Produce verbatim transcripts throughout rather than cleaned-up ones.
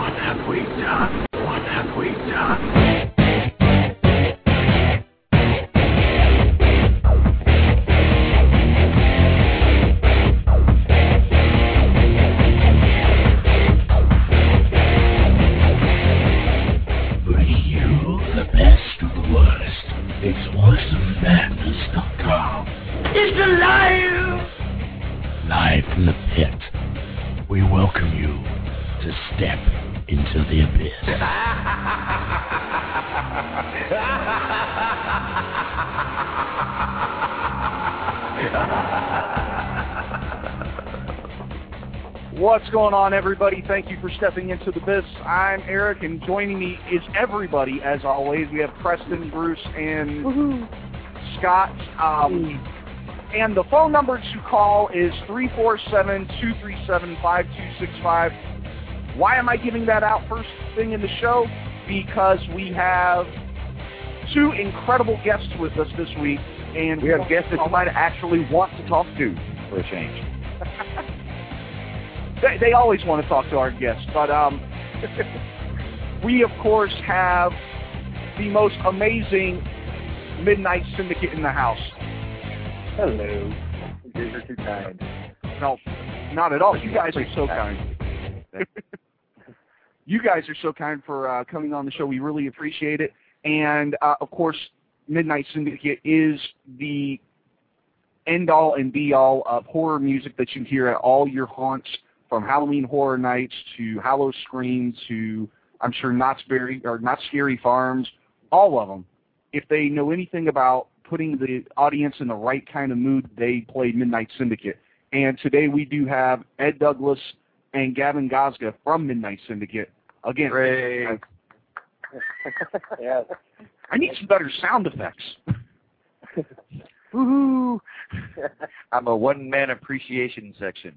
What have we done? What have we done? Explosive Madness dot com. It's alive! Live from the pit, we welcome you to step into the abyss. What's going on, everybody? Thank you for stepping into the abyss. I'm Eric, and joining me is everybody, as always. We have Preston, Bruce, and Woo-hoo. Scott. Um, and the phone number to call is three four seven, two three seven, five two six five. Why am I giving that out first thing in the show? Because we have two incredible guests with us this week. And we have guests that you might actually want to talk to for a change. They, they always want to talk to our guests, but um, we, of course, have the most amazing Midnight Syndicate in the house. Hello. You guys are too kind. No, not at all. You guys are so kind. You guys are so kind for uh, coming on the show. We really appreciate it. And, uh, of course, Midnight Syndicate is the end-all and be-all of horror music that you hear at all your haunts, from Halloween Horror Nights to Hallow Scream to, I'm sure, Knott's Berry or Not Scary Farms, all of them. If they know anything about putting the audience in the right kind of mood, they play Midnight Syndicate. And today we do have Ed Douglas and Gavin Gazga from Midnight Syndicate. Again, Great. Yeah. I need some better sound effects. Woohoo! I'm a one-man appreciation section.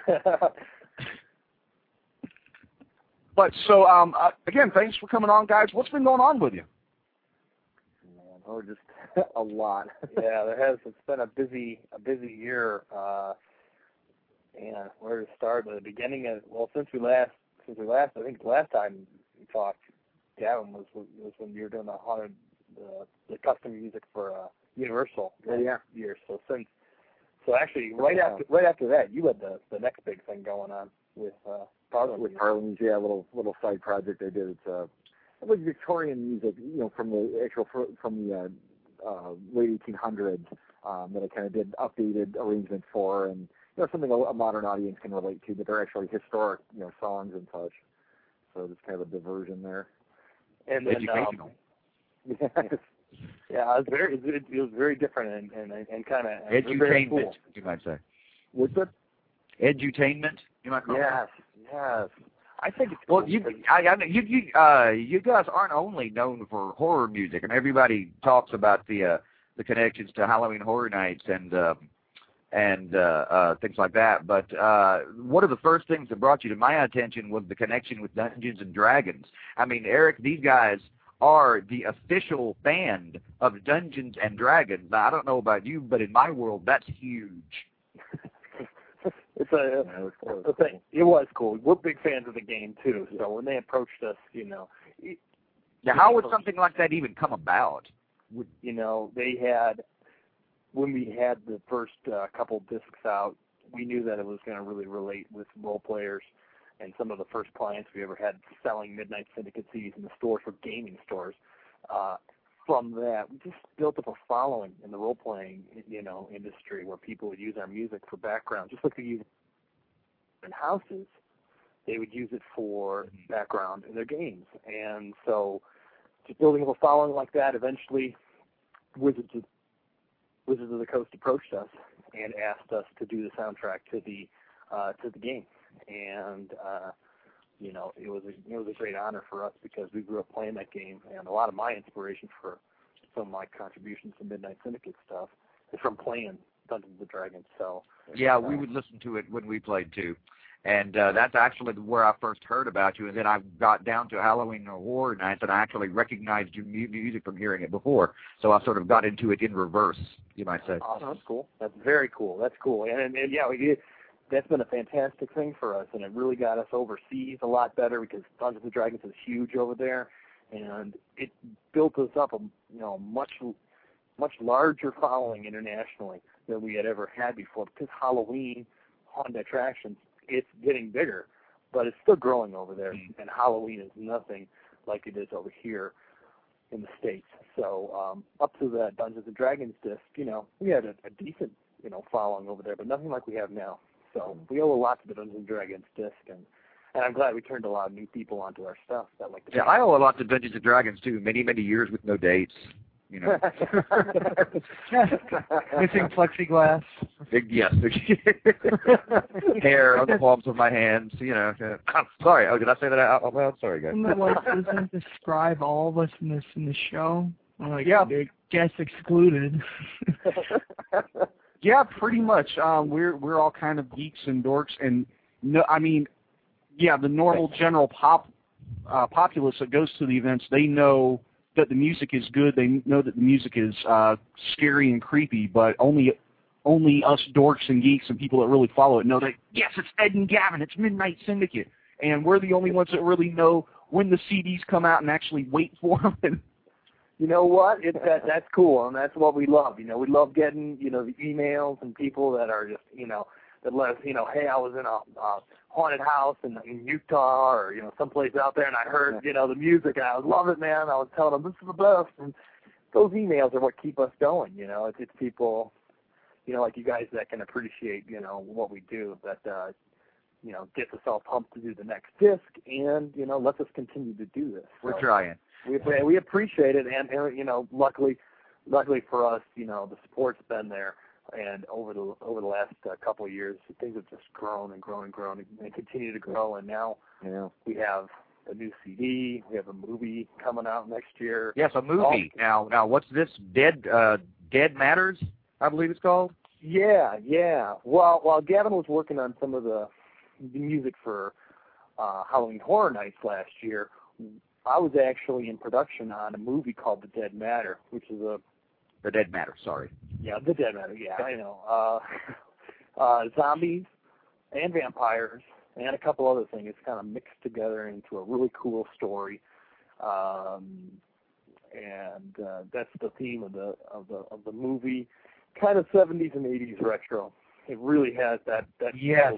But so um, uh, again, thanks for coming on, guys. What's been going on with you? Man, oh, just a lot. Yeah, there has. It's been a busy, a busy year. Uh, and where to start? At the beginning of well, since we last, since we last, I think the last time we talked, Gavin was was when you were doing the haunted, the, the custom music for uh, Universal. Yeah, yeah. Year. So since, so actually, right after, right after that, you had the the next big thing going on with. Uh, Parliament. With Parliament, yeah, a little little side project I did. It's uh, like Victorian music, you know, from the actual from the uh, uh, late eighteen hundreds um, that I kind of did updated arrangements for, and you know, something a, a modern audience can relate to, but they're actually historic, you know, songs and such. So there's kind of a diversion there. And then, educational. Um, yeah, yeah, it was very it, it was very different and and, and kind of edutainment, cool. You might say. What's that? Edutainment, you might call yes, it. Yes, I think it's well. cool. You, I, I mean, you, you, uh, you guys aren't only known for horror music, and everybody talks about the uh, the connections to Halloween Horror Nights and uh, and uh, uh, things like that. But uh, one of the first things that brought you to my attention was the connection with Dungeons and Dragons. I mean, Eric, these guys are the official band of Dungeons and Dragons. Now, I don't know about you, but in my world, that's huge. It's a, yeah, it was cool. a thing. It was cool. We're big fans of the game too. So when they approached us, you know, it, now how would something like that even come about? Would, you know, they had when we had the first uh, couple discs out, we knew that it was going to really relate with role players, and some of the first clients we ever had selling Midnight Syndicate C Ds in the stores for gaming stores. Uh, From that, we just built up a following in the role-playing, you know, industry where people would use our music for background, just like they use it in houses. They would use it for background in their games, and so just building up a following like that. Eventually, Wizards of, Wizards of the Coast approached us and asked us to do the soundtrack to the uh, to the game, and uh, you know, it was a, it was a great honor for us because we grew up playing that game, and a lot of my inspiration for some of my contributions to Midnight Syndicate stuff is from playing Dungeons and Dragons. So yeah, uh, we would listen to it when we played too, and uh, that's actually where I first heard about you. And then I got down to Halloween Horror Nights, and I actually recognized your mu- music from hearing it before. So I sort of got into it in reverse, you might say. Awesome. That's cool. That's very cool. That's cool. And, and, and yeah, we did. that's been a fantastic thing for us, and it really got us overseas a lot better because Dungeons and Dragons is huge over there, and it built us up a you know much much larger following internationally than we had ever had before. Because Halloween haunted attractions, it's getting bigger, but it's still growing over there, and Halloween is nothing like it is over here in the States. So um, up to the Dungeons and Dragons disc, you know, we had a, a decent, you know, following over there, but nothing like we have now. So we owe a lot to the Dungeons and Dragons disc, and, and I'm glad we turned a lot of new people onto our stuff. That like the yeah, I owe a lot to Dungeons and Dragons too. Many, many years with no dates. You know, missing plexiglass. Big yes, hair on the palms of my hands. You know, uh, sorry. Oh, did I say that out loud? Sorry, guys. Isn't that like doesn't it describe all of us in this in the show? Like, yeah, guests excluded. Yeah, pretty much. Um, we're we're all kind of geeks and dorks, and no, I mean, yeah, the normal general pop uh, populace that goes to the events, they know that the music is good. They know that the music is uh, scary and creepy, but only only us dorks and geeks and people that really follow it know that, yes, it's Ed and Gavin, it's Midnight Syndicate, and we're the only ones that really know when the C Ds come out and actually wait for them. And you know what? It, that, that's cool, and that's what we love. You know, we love getting, you know, the emails and people that are just, you know, that let us, you know, hey, I was in a uh, haunted house in, in Utah or, you know, someplace out there, and I heard, you know, the music, and I was loving it, man. I was telling them, this is the best. And those emails are what keep us going, you know. It's, it's people, you know, like you guys that can appreciate, you know, what we do, that, uh, you know, gets us all pumped to do the next disc and, you know, lets us continue to do this. We're so trying. We, we appreciate it, and, and, you know, luckily, luckily for us, you know, the support's been there. And over the over the last uh, couple of years, things have just grown and grown and grown and, and continue to grow. And now Yeah. we have a new C D, we have a movie coming out next year. Yes, a movie. Now, now, what's this? Dead, uh, Dead Matters, I believe it's called. Yeah, yeah. While while Gavin was working on some of the, the music for uh, Halloween Horror Nights last year, I was actually in production on a movie called The Dead Matter, which is a The Dead Matter, sorry. Yeah, The Dead Matter, yeah, I know. Uh, uh, zombies and vampires and a couple other things. It's kind of mixed together into a really cool story. Um, and uh, that's the theme of the of the of the movie. Kind of seventies and eighties retro. It really has that that yes.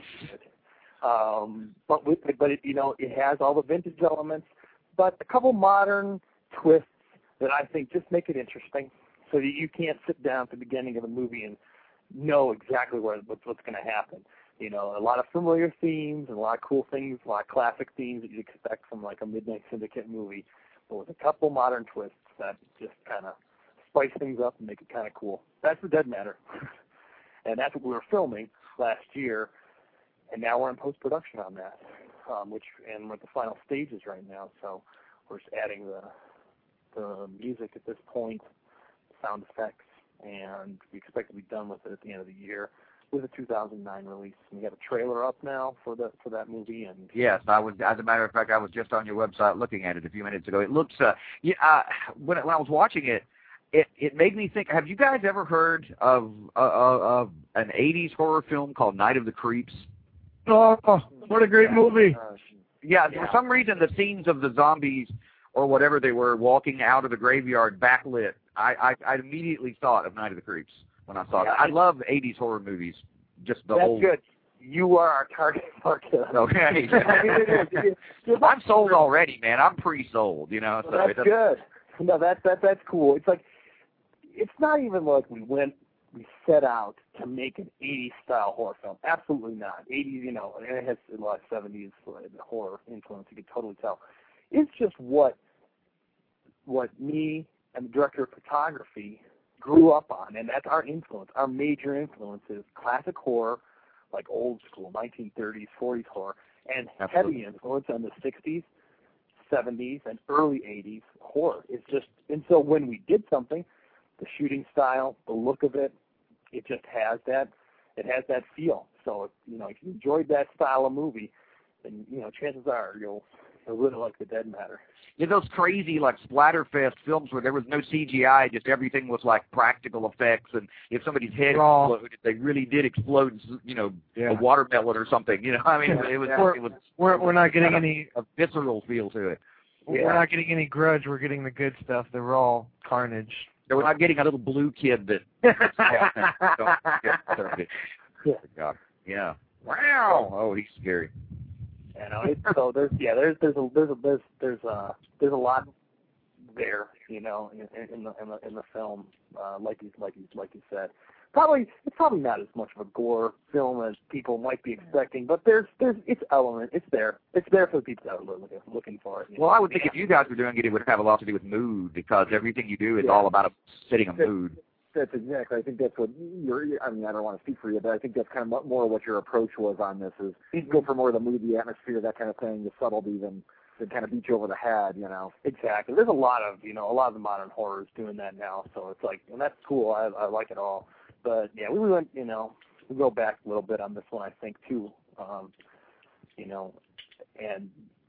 Um, but with but it, you know, it has all the vintage elements, but a couple modern twists that I think just make it interesting. So that you can't sit down at the beginning of the movie and know exactly where, what's, what's going to happen. You know, a lot of familiar themes and a lot of cool things, a lot of classic themes that you'd expect from like a Midnight Syndicate movie, but with a couple modern twists that just kind of spice things up and make it kind of cool. That's The Dead Matter. And that's what we were filming last year, and now we're in post-production on that, um, which and we're at the final stages right now, so we're just adding the the music at this point, sound effects, and we expect to be done with it at the end of the year with a two thousand nine release. And we have a trailer up now for the for that movie. And yes, I was. As a matter of fact, I was just on your website looking at it a few minutes ago. It looks. Uh, yeah, uh, when, it, when I was watching it, it it made me think. Have you guys ever heard of uh, of an eighties horror film called Night of the Creeps? Oh, what a great movie! Uh, Yeah, Yeah. for some reason, the scenes of the zombies or whatever they were walking out of the graveyard backlit, I, I, I immediately thought of Night of the Creeps when I saw Yeah, that. I I- love eighties horror movies, just the that's whole... good. You are our target market. Okay. I mean, it is. It is. I'm sold already, man. I'm pre-sold, you know. So Well, it that's doesn't- good. No, that's that that's cool. It's like it's not even like we went we set out to make an eighties style horror film. Absolutely not. eighties, you know, and it has a lot of seventies horror influence. You can totally tell. It's just what what me and the director of photography grew up on, and that's our influence. Our major influence is classic horror, like old school nineteen thirties, forties horror, and Absolutely. heavy influence on the sixties, seventies, and early eighties horror. It's just, and so when we did something, the shooting style, the look of it, it just has that, it has that feel. So, you know, if you enjoyed that style of movie, then, you know, chances are you'll I really like the Dead Matter. Yeah, those crazy like Splatterfest films where there was no C G I, just everything was like practical effects, and if somebody's head Raw. exploded, they really did explode, you know, Yeah. a watermelon or something. You know, I mean, Yeah. it was We're- it was We're we're not getting any a visceral feel to it. we're not getting any grudge. We're getting the good stuff, the raw carnage. So we're not getting a little blue kid that. Don't get started. Yeah. God. Yeah. Wow. Oh, he's scary. You know, it's, so there's yeah, there's there's a there's a there's there's a there's a lot there, you know, in, in the in the in the film, uh, like you like you like you said. Probably it's probably not as much of a gore film as people might be expecting, but there's there's it's element, it's there, it's there for the people that are looking looking for it. Well, I would think if you guys were doing it, it would have a lot to do with mood, because everything you do is Yeah. all about a, setting a mood. That's exactly. I think that's what you're. I mean, I don't want to speak for you, but I think that's kind of more what your approach was on this. Is Mm-hmm. go for more of the mood, the atmosphere, that kind of thing, the subtlety, than than kind of beat you over the head. You know. Exactly. There's a lot of you know a lot of the modern horrors doing that now, so it's like, and that's cool. I I like it all. But yeah, we went, you know, we go back a little bit on this one, I think, too. Um, you know, and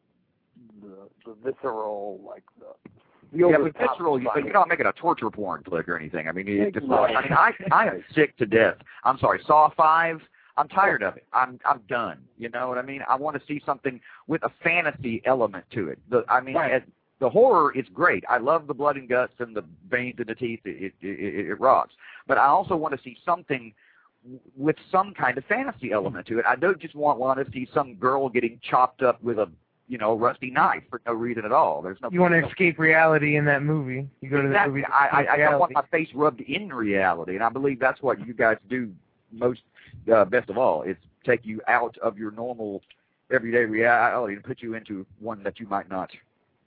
the the visceral, like the the Yeah, over but visceral, you, but you're not making a torture porn flick or anything. I mean, you just, Right. I mean, I I am sick to death. I'm sorry, Saw five. I'm tired of it. I'm I'm done. You know what I mean? I want to see something with a fantasy element to it. The I mean, Right. as, the horror is great. I love the blood and guts and the veins in the teeth. It it, it, it rocks. But I also want to see something with some kind of fantasy element to it. I don't just want want to see some girl getting chopped up with a you know rusty knife for no reason at all. There's no. You want to escape reality in that movie. You go to the Exactly. movie. to I, I, escape I don't want reality. my face rubbed in reality, and I believe that's what you guys do most, uh, best of all. It's take you out of your normal, everyday reality and put you into one that you might not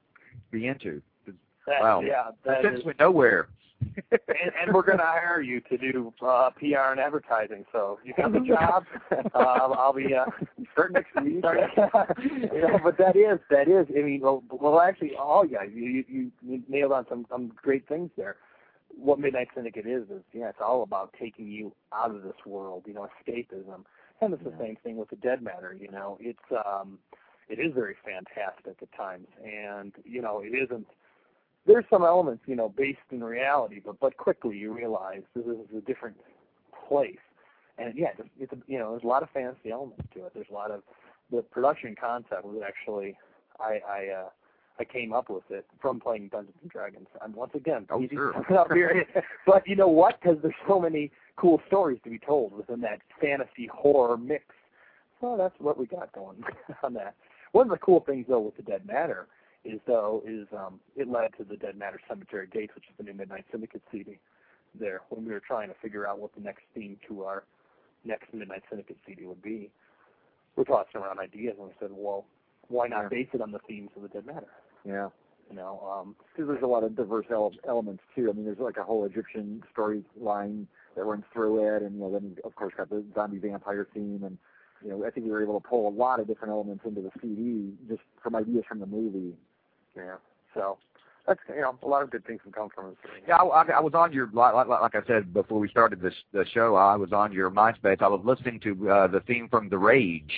be into. that, Wow. Yeah, that Since is, we're nowhere. and, and we're going to hire you to do uh, P R and advertising. So you got the job. uh, I'll be uh, Start next week. you know, but that is that is. I mean, well, well actually, all you guys, you, you you nailed on some some great things there. What Midnight Syndicate is is yeah, it's all about taking you out of this world. You know, escapism, and it's the same thing with the Dead Matter. You know, it's um, it is very fantastic at times, and you know, it isn't. There's some elements, you know, based in reality, but but quickly you realize this is a different place, and yeah, it's, it's a, you know, there's a lot of fantasy elements to it. There's a lot of the production concept was actually I I uh, I came up with it from playing Dungeons and Dragons. And once again, Oh, easy sure. coming up here. But you know what? Because there's so many cool stories to be told within that fantasy horror mix. So that's what we got going on that. One of the cool things though with the Dead Matter is though is um, it led to the Dead Matter Cemetery Gates, which is the new Midnight Syndicate C D. There, when we were trying to figure out what the next theme to our next Midnight Syndicate C D would be, we're tossing around ideas, and we said, well, why not Yeah. base it on the themes of the Dead Matter? Yeah. You know, um, Because there's a lot of diverse ele- elements too. I mean, there's like a whole Egyptian storyline that runs through it, and you know, then of course got the zombie vampire theme, and you know, I think we were able to pull a lot of different elements into the C D just from ideas from the movie. yeah. So that's you know, a lot of good things can come from it. Yeah, I, I, I was on your, like, like like I said before we started this the show, I was on your MySpace. I was listening to uh, the theme from The Rage,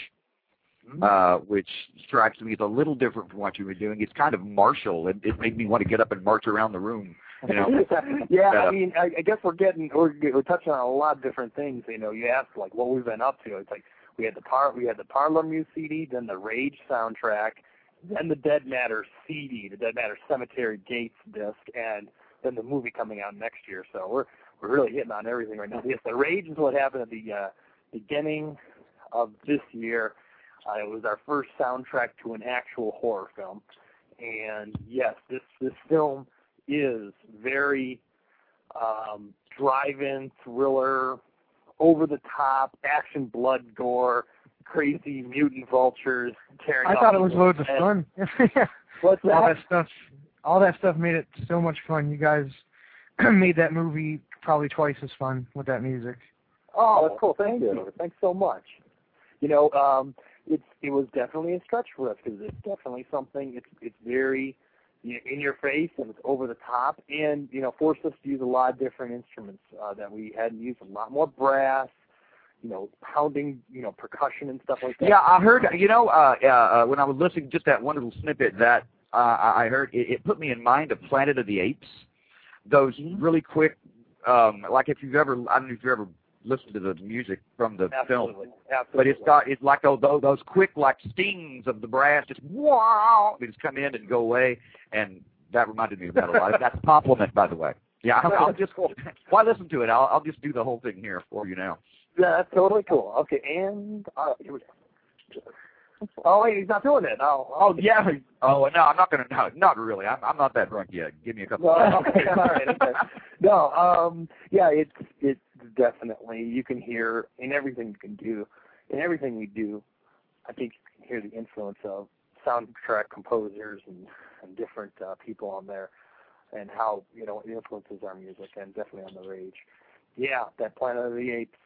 uh, which strikes me as a little different from what you were doing. It's kind of martial. It, it made me want to get up and march around the room. You know. yeah, Uh, I mean, I, I guess we're getting we're, we're touching on a lot of different things. You know, you asked like what we've been up to. It's like we had the par we had the Parlor Muse C D, then the Rage soundtrack, then the Dead Matter C D, the Dead Matter Cemetery Gates disc, and then the movie coming out next year. So we're we're really hitting on everything right now. Yes, the Rage is what happened at the uh, beginning of this year. Uh, it was our first soundtrack to an actual horror film, and yes, this this film is very um, drive-in thriller, over-the-top action, blood, gore, crazy mutant vultures tearing. I off thought it was people's loads of heads. fun. What's all that? that stuff, all that stuff made it so much fun. You guys made that movie probably twice as fun with that music. Oh, that's cool. Thank you. Thanks so much. You know, um, it's it was definitely a stretch for us because it's definitely something. It's it's very you know, in your face and it's over the top, and you know, forced us to use a lot of different instruments uh, that we hadn't used. A lot more brass, you know, pounding, you know, percussion and stuff like that. Yeah, I heard, you know, uh, uh, when I was listening to just that one little snippet that uh, I heard, it, it put me in mind of Planet of the Apes. Those really quick, um, like if you've ever, I don't know if you've ever listened to the music from the Absolutely. film. Absolutely. But it's got, it's like those, those quick, like stings of the brass, just wow, they just come in and go away, and that reminded me of that a lot. That's a compliment, by the way. Yeah, I'll, I'll just, why listen to it? I'll, I'll just do the whole thing here for you now. Yeah, that's totally cool. Okay, and uh, here we go. Oh, wait, he's not doing it. Oh, oh yeah. Oh, no, I'm not going to, no, not really. I'm, I'm not that drunk yet. Give me a couple no, of okay, all right, okay. No, um, yeah, it's, it's definitely, you can hear in everything you can do, in everything we do, I think you can hear the influence of soundtrack composers and, and different uh, people on there and how, you know, it influences our music, and definitely on the Rage. Yeah, that Planet of the Apes.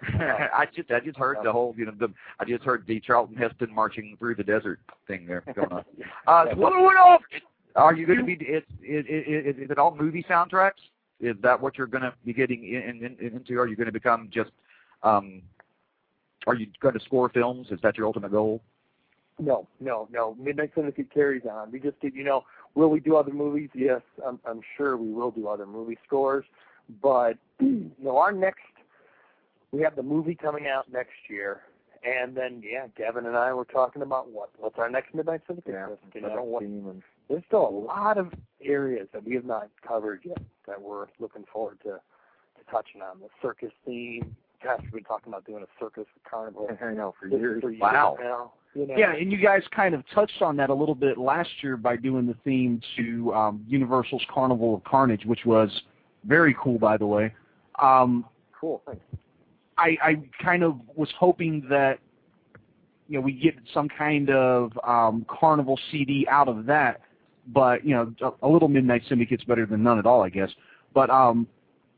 I just I just heard the whole, you know, the I just heard the Charlton Heston marching through the desert thing there going on. Uh, so what else? Are you going to be? Is, is, is, is it all movie soundtracks? Is that what you're going to be getting in, in, in, into? Are you going to become just? Um, are you going to score films? Is that your ultimate goal? No, no, no. Midnight Syndicate carries on. We just did, you know, will we do other movies? Yes, I'm, I'm sure we will do other movie scores. But, you know, our next, we have the movie coming out next year. And then, yeah, Gavin and I were talking about what, what's our next Midnight Syndicate? Yeah, you know, what, there's still a lot of areas that we have not covered yet that we're looking forward to, to touching on. The circus theme. Gosh, we've been talking about doing a circus carnival. I know, for years. For years wow. now. You know. Yeah, and you guys kind of touched on that a little bit last year by doing the theme to um, Universal's Carnival of Carnage, which was very cool, by the way. Um, cool, thanks. I, I kind of was hoping that, you know, we get some kind of um, Carnival C D out of that, but, you know, a, a little Midnight Syndicate's better than none at all, I guess. But um,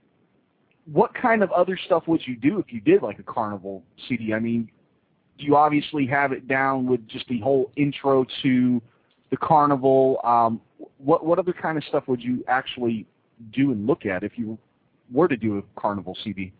what kind of other stuff would you do if you did, like, a Carnival C D? I mean, do you obviously have it down with just the whole intro to the Carnival? Um, what what other kind of stuff would you actually do and look at if you were to do a Carnival C D?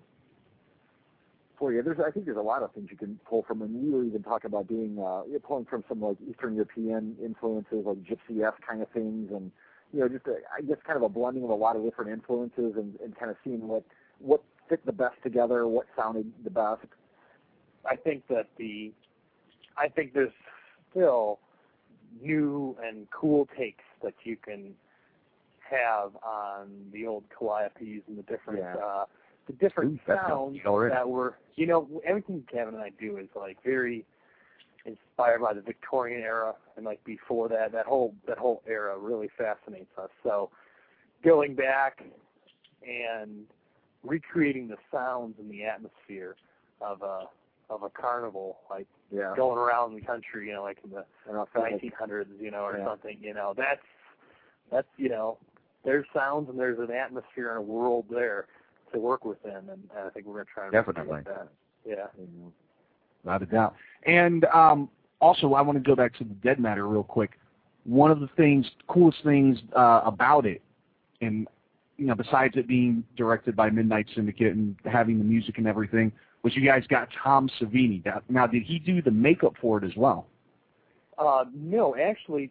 Well, yeah, there's, I think there's a lot of things you can pull from, and we were even talking about doing, uh, pulling from some like Eastern European influences, like Gypsy-esque kind of things, and you know, just a, I guess kind of a blending of a lot of different influences, and, and kind of seeing what what fit the best together, what sounded the best. I think that the, I think there's still new and cool takes that you can have on the old Calliopes and the different, yeah. uh, the different Ooh, that sounds already. that were, you know, everything Kevin and I do is like very inspired by the Victorian era, and like before that, that whole that whole era really fascinates us. So going back and recreating the sounds and the atmosphere of a of a carnival, like yeah. going around the country, you know, like in the nineteen hundreds, you know, or yeah. something, you know, that's, that's, you know, there's sounds and there's an atmosphere and a world there to work within, and, and I think we're going to try and Definitely. that. Yeah. Mm-hmm. Without a doubt. And um, also, I want to go back to the Dead Matter real quick. One of the things, coolest things uh, about it, and you know, besides it being directed by Midnight Syndicate and having the music and everything, was you guys got Tom Savini. Now, did he do the makeup for it as well? Uh, no, actually,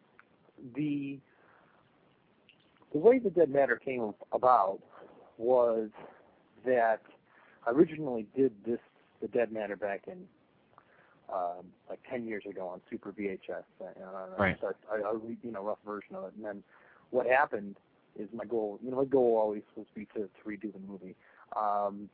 the the way the Dead Matter came about was that I originally did this, the Dead Matter, back in um, like ten years ago on Super V H S. And I, right. So I, I, you know, rough version of it. And then what happened is my goal, you know, my goal always was to be to, to redo the movie. Um,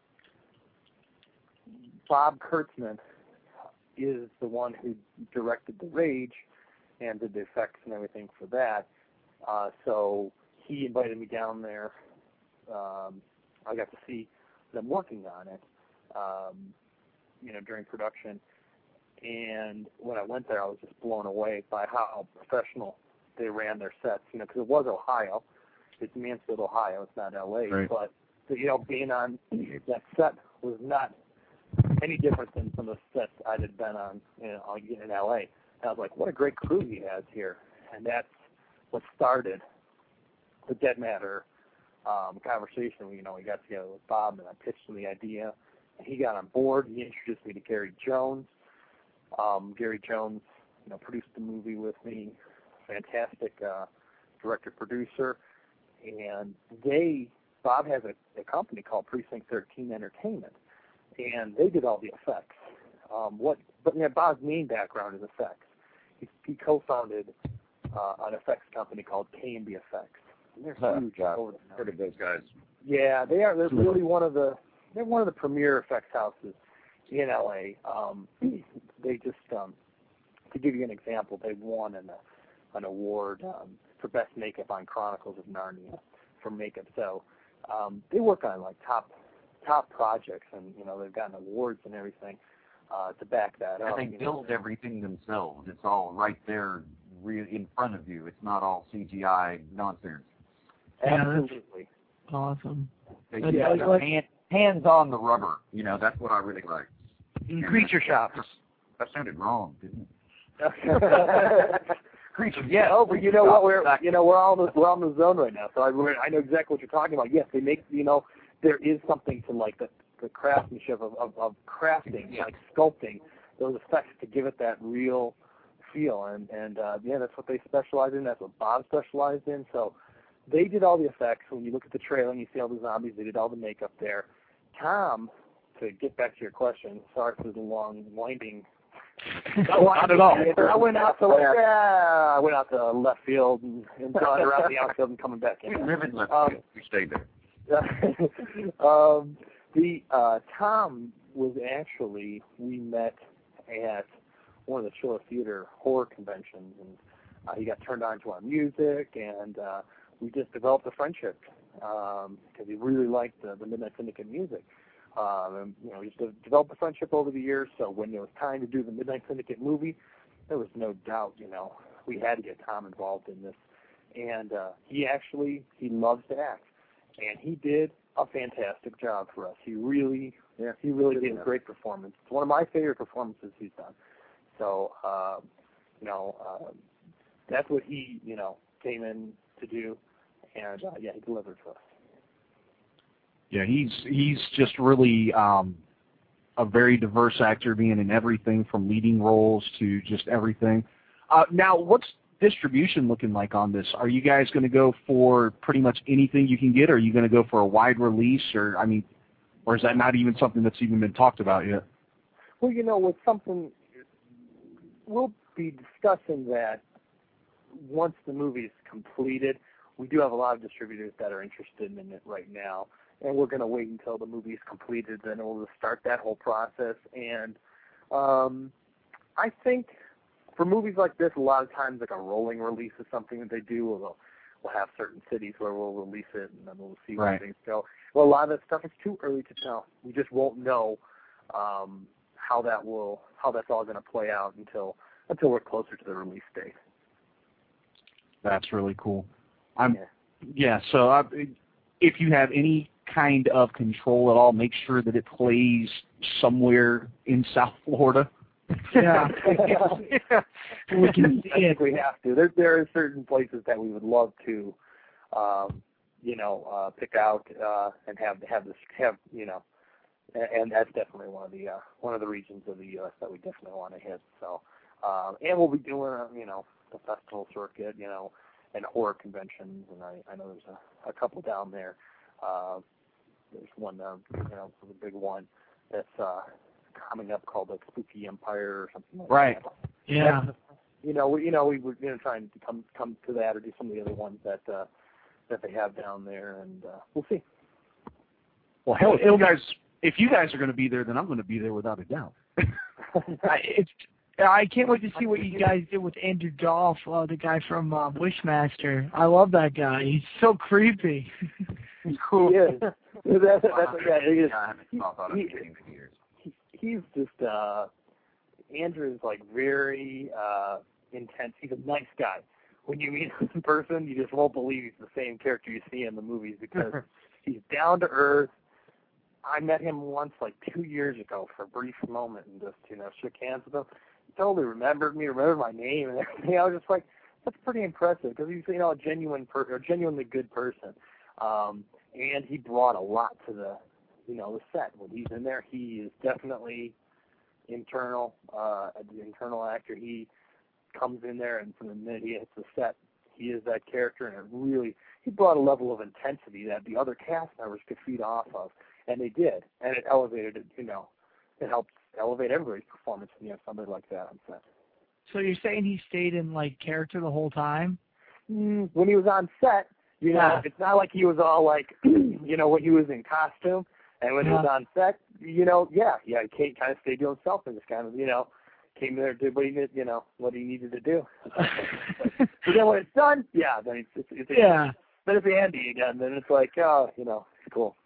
Bob Kurtzman is the one who directed The Rage and did the effects and everything for that. Uh, so he invited me down there. Um, I got to see them working on it, um, you know, during production. And when I went there, I was just blown away by how professional they ran their sets, you know, because it was Ohio. It's Mansfield, Ohio. It's not L A. Right. But, you know, being on that set was not any different than some of the sets I had been on, you know, in L A. And I was like, what a great crew he has here. And that's what started the Dead Matter um, conversation. You know, we got together with Bob, and I pitched him the idea, he got on board. He introduced me to Gary Jones. Um, Gary Jones, you know, produced the movie with me. Fantastic uh, director-producer. And they, Bob has a, a company called Precinct thirteen Entertainment, and they did all the effects. Um, what, but yeah, Bob's main background is effects. He, he co-founded uh, an effects company called K and B Effects. And they're Huh, huge. God, over the heard of those guys. Yeah, they are. They're really one of the. They're one of the premier effects houses in L A. Um, they just, um, to give you an example, they won an an award um, for best makeup on Chronicles of Narnia for makeup. So um, they work on like top top projects, and you know they've gotten awards and everything uh, to back that And up. they you know. build everything themselves. It's all right there, re- in front of you. It's not all C G I nonsense. Yeah, that's- Absolutely. Awesome. They And yeah, like- they're like- hand, hands on the rubber. You know, that's what I really like. In creature shops. That sounded wrong, didn't Creature, yeah. Oh, but you know what? We're you know we're all in the, we're all in the zone right now. So I we're, I know exactly what you're talking about. Yes, they make you know there is something to like the the craftsmanship of of, of crafting, Yeah. like sculpting those effects to give it that real feel. And and uh, yeah, that's what they specialize in. That's what Bob specialized in. So they did all the effects. When you look at the trailer and you see all the zombies, they did all the makeup there. Tom, to get back to your question, sorry for the long winding. Not at all. I went out to yeah, I went out to left field and, and gone around the outfield and coming back in. we? We live in left Um, field. We stayed there. um, the uh, Tom was actually we met at one of the Chiller Theater horror conventions, and uh, he got turned on to our music, and uh, we just developed a friendship because um, he really liked the, the Midnight Syndicate music. Um, and, you know, we just de- developed a friendship over the years. So when it was time to do the Midnight Syndicate movie, there was no doubt, you know, we had to get Tom involved in this. And uh, he actually he loves to act, and he did a fantastic job for us. He really, yeah, he really did a great performance. It's one of my favorite performances he's done. So, uh, you know, uh, that's what he, you know, came in to do, and uh, yeah, he delivered for us. Yeah, he's he's just really um, a very diverse actor, being in everything from leading roles to just everything. Uh, now, what's distribution looking like on this? Are you guys going to go for pretty much anything you can get? Or are you going to go for a wide release, or I mean, or is that not even something that's even been talked about yet? Well, you know, with something, we'll be discussing that once the movie is completed. We do have a lot of distributors that are interested in it right now, and we're going to wait until the movie is completed, then we'll start that whole process. And um, I think for movies like this, a lot of times like a rolling release is something that they do. We'll, we'll have certain cities where we'll release it, and then we'll see where Right. things go. Well, a lot of that stuff is too early to tell. We just won't know um, how that will, how that's all going to play out until until we're closer to the release date. That's really cool. I'm Yeah. yeah. So I, if you have any kind of control at all, make sure that it plays somewhere in South Florida. Yeah. yeah. We can see I think it. we have to. There, there are certain places that we would love to, um, you know, uh, pick out uh, and have have this have you know, and, and that's definitely one of the uh, one of the regions of the U S that we definitely want to hit. So, um, and we'll be doing uh, you know the festival circuit, you know, and horror conventions, and I, I know there's a, a couple down there. Uh, there's one, uh, you know, the big one that's uh, coming up called like Spooky Empire or something like Right. that. Yeah. You know, we, you know, we were going to try and come come to that or do some of the other ones that uh, that they have down there, and uh, we'll see. Well, hell, if you guys if you guys are going to be there, then I'm going to be there without a doubt. I, it's, I can't wait to see what you guys did with Andrew Dolph, uh, the guy from uh, Wishmaster. I love that guy. He's so creepy. He's cool. Yeah, that's, that's, yeah, he is. I haven't thought about he- it in years. He, he's just uh, Andrew's like very uh, intense. He's a nice guy. When you meet him in person, you just won't believe he's the same character you see in the movies because he's down to earth. I met him once, like two years ago, for a brief moment, and just you know shook hands with him. He totally remembered me, remembered my name, and everything. I was just like, that's pretty impressive because he's you know a genuine, per- a genuinely good person, um, and he brought a lot to the you know, the set. When he's in there, he is definitely internal, uh, an internal actor. He comes in there, and from the minute he hits the set, he is that character, and it really, he brought a level of intensity that the other cast members could feed off of, and they did, and it elevated it, you know, it helped elevate everybody's performance when you have somebody like that on set. So you're saying he stayed in, like, character the whole time? Mm, when he was on set, you know, Yeah. it's not like he was all like, you know, when he was in costume, and when Yeah. he was on set, you know, yeah, yeah, he kind of stayed to himself and just kind of, you know, came there, did what he did, you know, what he needed to do. but, but then when it's done, yeah, then it's, it's, it's Yeah. then it's Andy again. Then it's like, oh, you know, it's cool.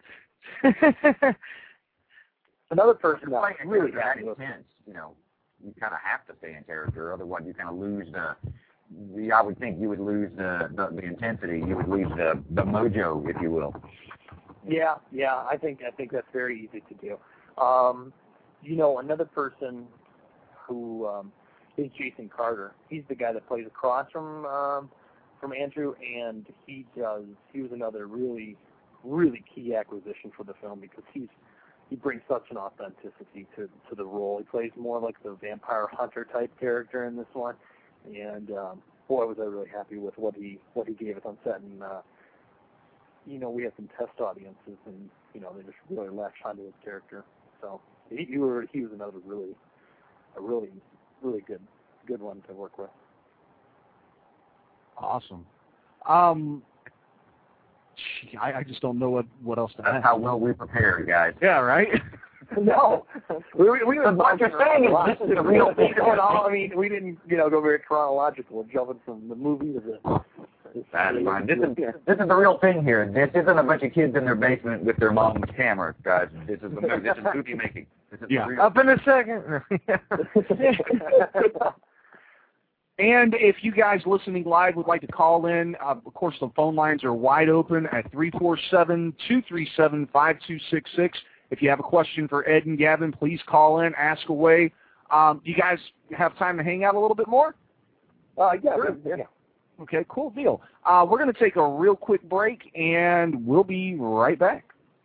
Another person that Like, really that happy with. intense, you know, you kind of have to stay in character, otherwise you kind of lose the. the I would think you would lose the, the the intensity. You would lose the the mojo, if you will. Yeah, yeah, I think I think that's very easy to do. Um, you know, another person who um, is Jason Carter. He's the guy that plays across from um, from Andrew, and he does. He was another really, really key acquisition for the film because he's he brings such an authenticity to to the role. He plays more like the vampire hunter type character in this one, and um, boy, was I really happy with what he what he gave us on set. And uh, you know, we had some test audiences, and you know, they just really latched onto his character. So he, he were he was another really a really really good good one to work with. Awesome. Um, gee, I, I just don't know what, what else to That's add. how well we prepared, guys. Yeah, right? No, we we, we were What you're saying is this is the real thing. I mean, we didn't you know go very chronological, jumping from the movie to the. That's fine. This is this is the real thing here. This isn't a bunch of kids in their basement with their mom's camera, guys. This is the movie. This is movie making. This is Yeah. the real. Up in a second. And if you guys listening live would like to call in, uh, of course the phone lines are wide open at three four seven, two three seven, five two six six. If you have a question for Ed and Gavin, please call in, ask away. Um, do you guys have time to hang out a little bit more? Uh, yeah, Sure. yeah. Okay, cool deal. Uh, we're going to take a real quick break, and we'll be right back.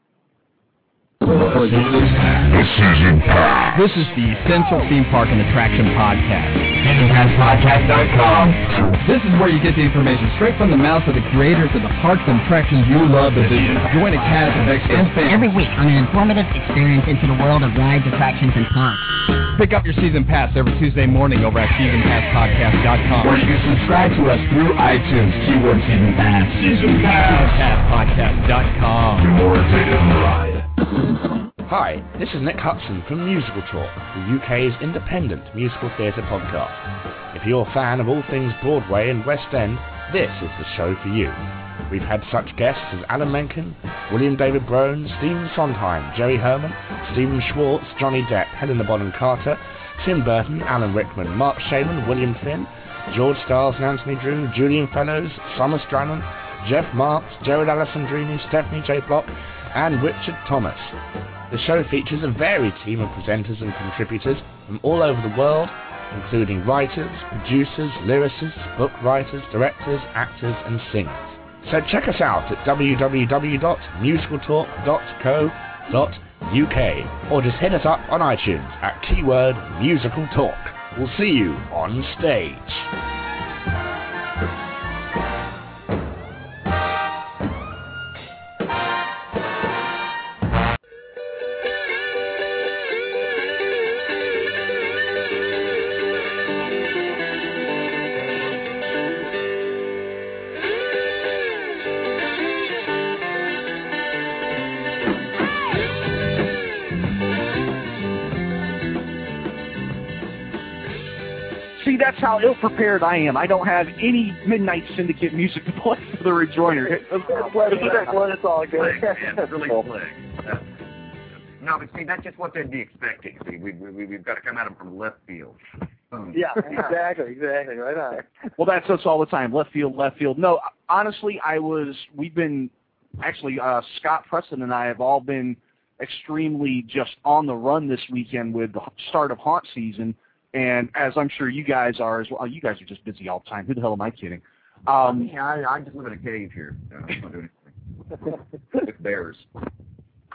This is the Central Theme Park and Attraction Podcast. season pass podcast dot com. This is where you get the information straight from the mouths of the creators of the parks and attractions you love to visit. Join a cast of experts every week on an informative experience into the world of rides, attractions, and parks. Pick up your season pass every Tuesday morning over at season pass podcast dot com. Or you can subscribe to us through iTunes. Keyword season pass. Season pass. season pass podcast dot com. More data on the ride. Hi, this is Nick Hudson from Musical Talk, the U K's independent musical theatre podcast. If you're a fan of all things Broadway and West End, this is the show for you. We've had such guests as Alan Menken, William David Brown, Stephen Sondheim, Jerry Herman, Stephen Schwartz, Johnny Depp, Helena Bonham Carter, Tim Burton, Alan Rickman, Mark Shaman, William Finn, George Stiles and Anthony Drew, Julian Fellows, Summer Strannon, Jeff Marks, Jared Alessandrini, Stephanie J. Block, and Richard Thomas. The show features a varied team of presenters and contributors from all over the world, including writers, producers, lyricists, book writers, directors, actors, and singers. So check us out at w w w dot musical talk dot co dot u k or just hit us up on iTunes at keyword musical talk. We'll see you on stage. See, that's how ill-prepared I am. I don't have any Midnight Syndicate music to play for the rejoiner. Well, it's all good. Slick, man. Really slick. That's- No, but see, that's just what they'd be expecting. See, we, we, we've got to come at them from left field. Boom. Yeah, exactly, exactly, right on. Well, that's us all the time. Left field, left field. No, honestly, I was, we've been, actually, uh, Scott Preston and I have all been extremely just on the run this weekend with the start of haunt season. And as I'm sure you guys are as well, you guys are just busy all the time. Who the hell am I kidding? Um, yeah, I, I just live in a cave here. Uh, I don't do anything. With bears.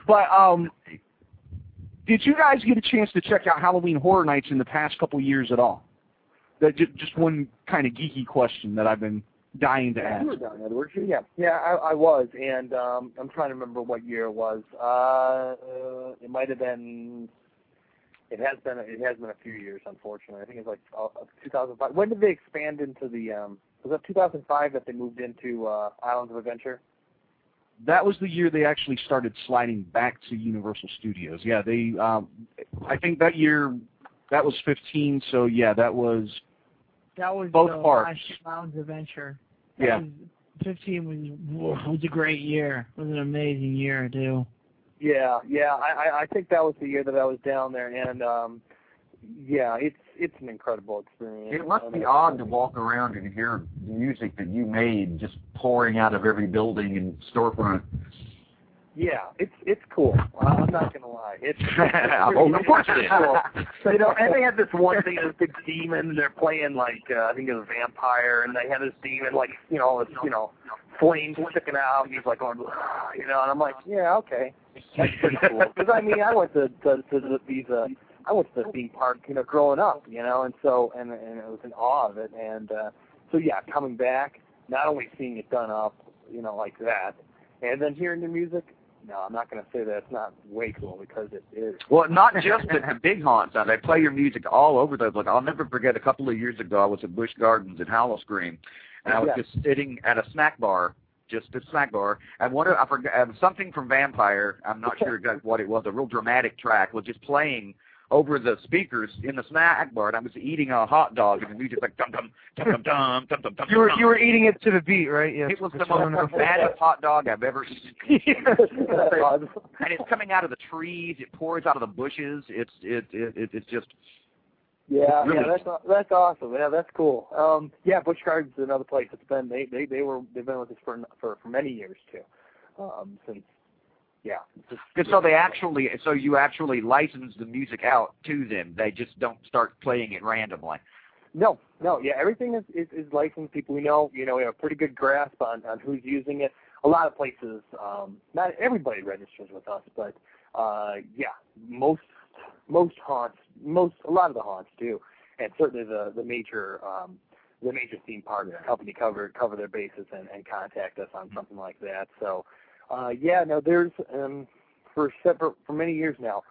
But um, did you guys get a chance to check out Halloween Horror Nights in the past couple years at all? That just, just one kind of geeky question that I've been dying to ask. You were down, Edward. Yeah, yeah, I, I was, and um, I'm trying to remember what year it was. Uh, uh, it might have been. It has been. It has been a few years, unfortunately. I think it's like uh, two thousand five. When did they expand into the? Um, was that two thousand five that they moved into uh, Islands of Adventure? That was the year they actually started sliding back to Universal Studios. Yeah, they. Um, I think that year, that was fifteen. So yeah, that was. That was both the parks. last Islands Adventure. That Yeah. Was, fifteen was was a great year. It was an amazing year too. Yeah, yeah. I, I I think that was the year that I was down there, and um, yeah, it's it's an incredible experience. It must be odd to walk around and hear music that you made just pouring out of every building and storefront. Yeah, it's it's cool. I'm not gonna lie. It's, it's Well, of course it is. cool. So, you know, and they had this one thing, this big demon. They're playing like uh, I think it was a vampire, and they had this demon like you know, it's, you know, flames sticking out, and he's like going, you know, and I'm like, yeah, okay, that's pretty cool. Because I mean, I went to to, to the, these uh, I went to the theme park, you know, growing up, you know, and so and and it was in awe of it, and uh, so yeah, coming back, not only seeing it done up, you know, like that, and then hearing the music. No, I'm not going to say that it's not way cool because it is. Well, not just at the big haunts. Now, they play your music all over those. Like, I'll never forget a couple of years ago, I was at Busch Gardens in Howl-O-Scream, and I was Yeah. just sitting at a snack bar, just a snack bar, and one of, I forgot, uh, something from Vampire, I'm not sure exactly what it was, a real dramatic track, was just playing over the speakers in the snack bar, and I was eating a hot dog, and the music was like dum dum dum dum dum dum dum dum. You were you were eating it to the beat, right? Yes. It was the most dramatic hot dog I've ever eaten. And it's coming out of the trees. It pours out of the bushes. It's it it, it it's just. Yeah, really, yeah, that's that's awesome. Yeah, that's cool. Um, yeah, Busch Gardens is another place. It's been they they they were they've been with us for for, for many years too. Um, since yeah. Just, and so they actually so you actually license the music out to them. They just don't start playing it randomly. No, no, yeah, everything is, is, is licensed. People we know, you know, we have a pretty good grasp on, on who's using it. A lot of places, um, not everybody registers with us, but uh, yeah, most most haunts, most a lot of the haunts do, and certainly the the major um, the major theme park company cover cover their bases and, and contact us on something like that. So uh, yeah, no, there's um, for separate for many years now,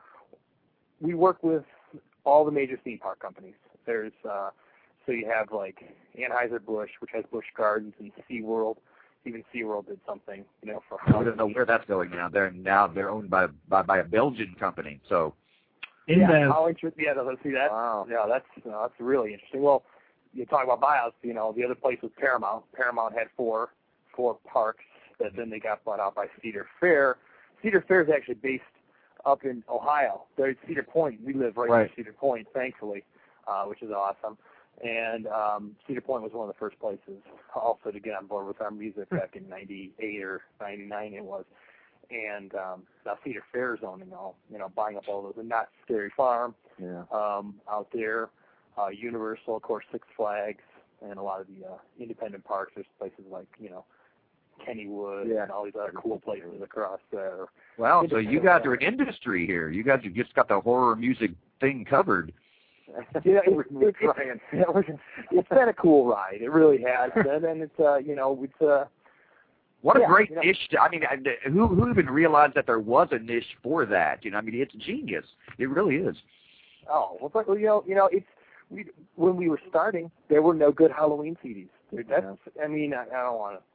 we work with all the major theme park companies. There's uh, so you have like Anheuser-Busch, which has Busch Gardens, and SeaWorld. Even SeaWorld did something, you know, for I don't know where that's going now. They're now they're owned by by, by a Belgian company. So In yeah, the how interesting. Yeah, let's see that. Wow. Yeah, that's uh, that's really interesting. Well, you talk about buyouts. You know, the other place was Paramount. Paramount had four four parks that then they got bought out by Cedar Fair. Cedar Fair is actually based up in Ohio. There's Cedar Point. We live right, Right. near Cedar Point, thankfully, uh, which is awesome. And um, Cedar Point was one of the first places also to get on board with our music back in ninety-eight or ninety-nine it was. And um, now Cedar Fair is owning all, you know, buying up all those, and not Scary Farm Yeah. um, out there, uh, Universal, of course, Six Flags, and a lot of the uh, independent parks. There's places like, you know, Kennywood Yeah. and all these other cool places across there. well, so you guys are an industry here. You guys have just got the horror music thing covered. Yeah, it, We're- it, we're it, trying. it, it's been a cool ride. It really has been, and it's uh, you know, it's uh, What a yeah, great you know, niche! To, I mean, I- who who even realized that there was a niche for that? You know, I mean, it's genius. It really is. Oh, well, but, you know, you know, it's we when we were starting, there were no good Halloween C Ds. That's, I mean, I, I don't want to.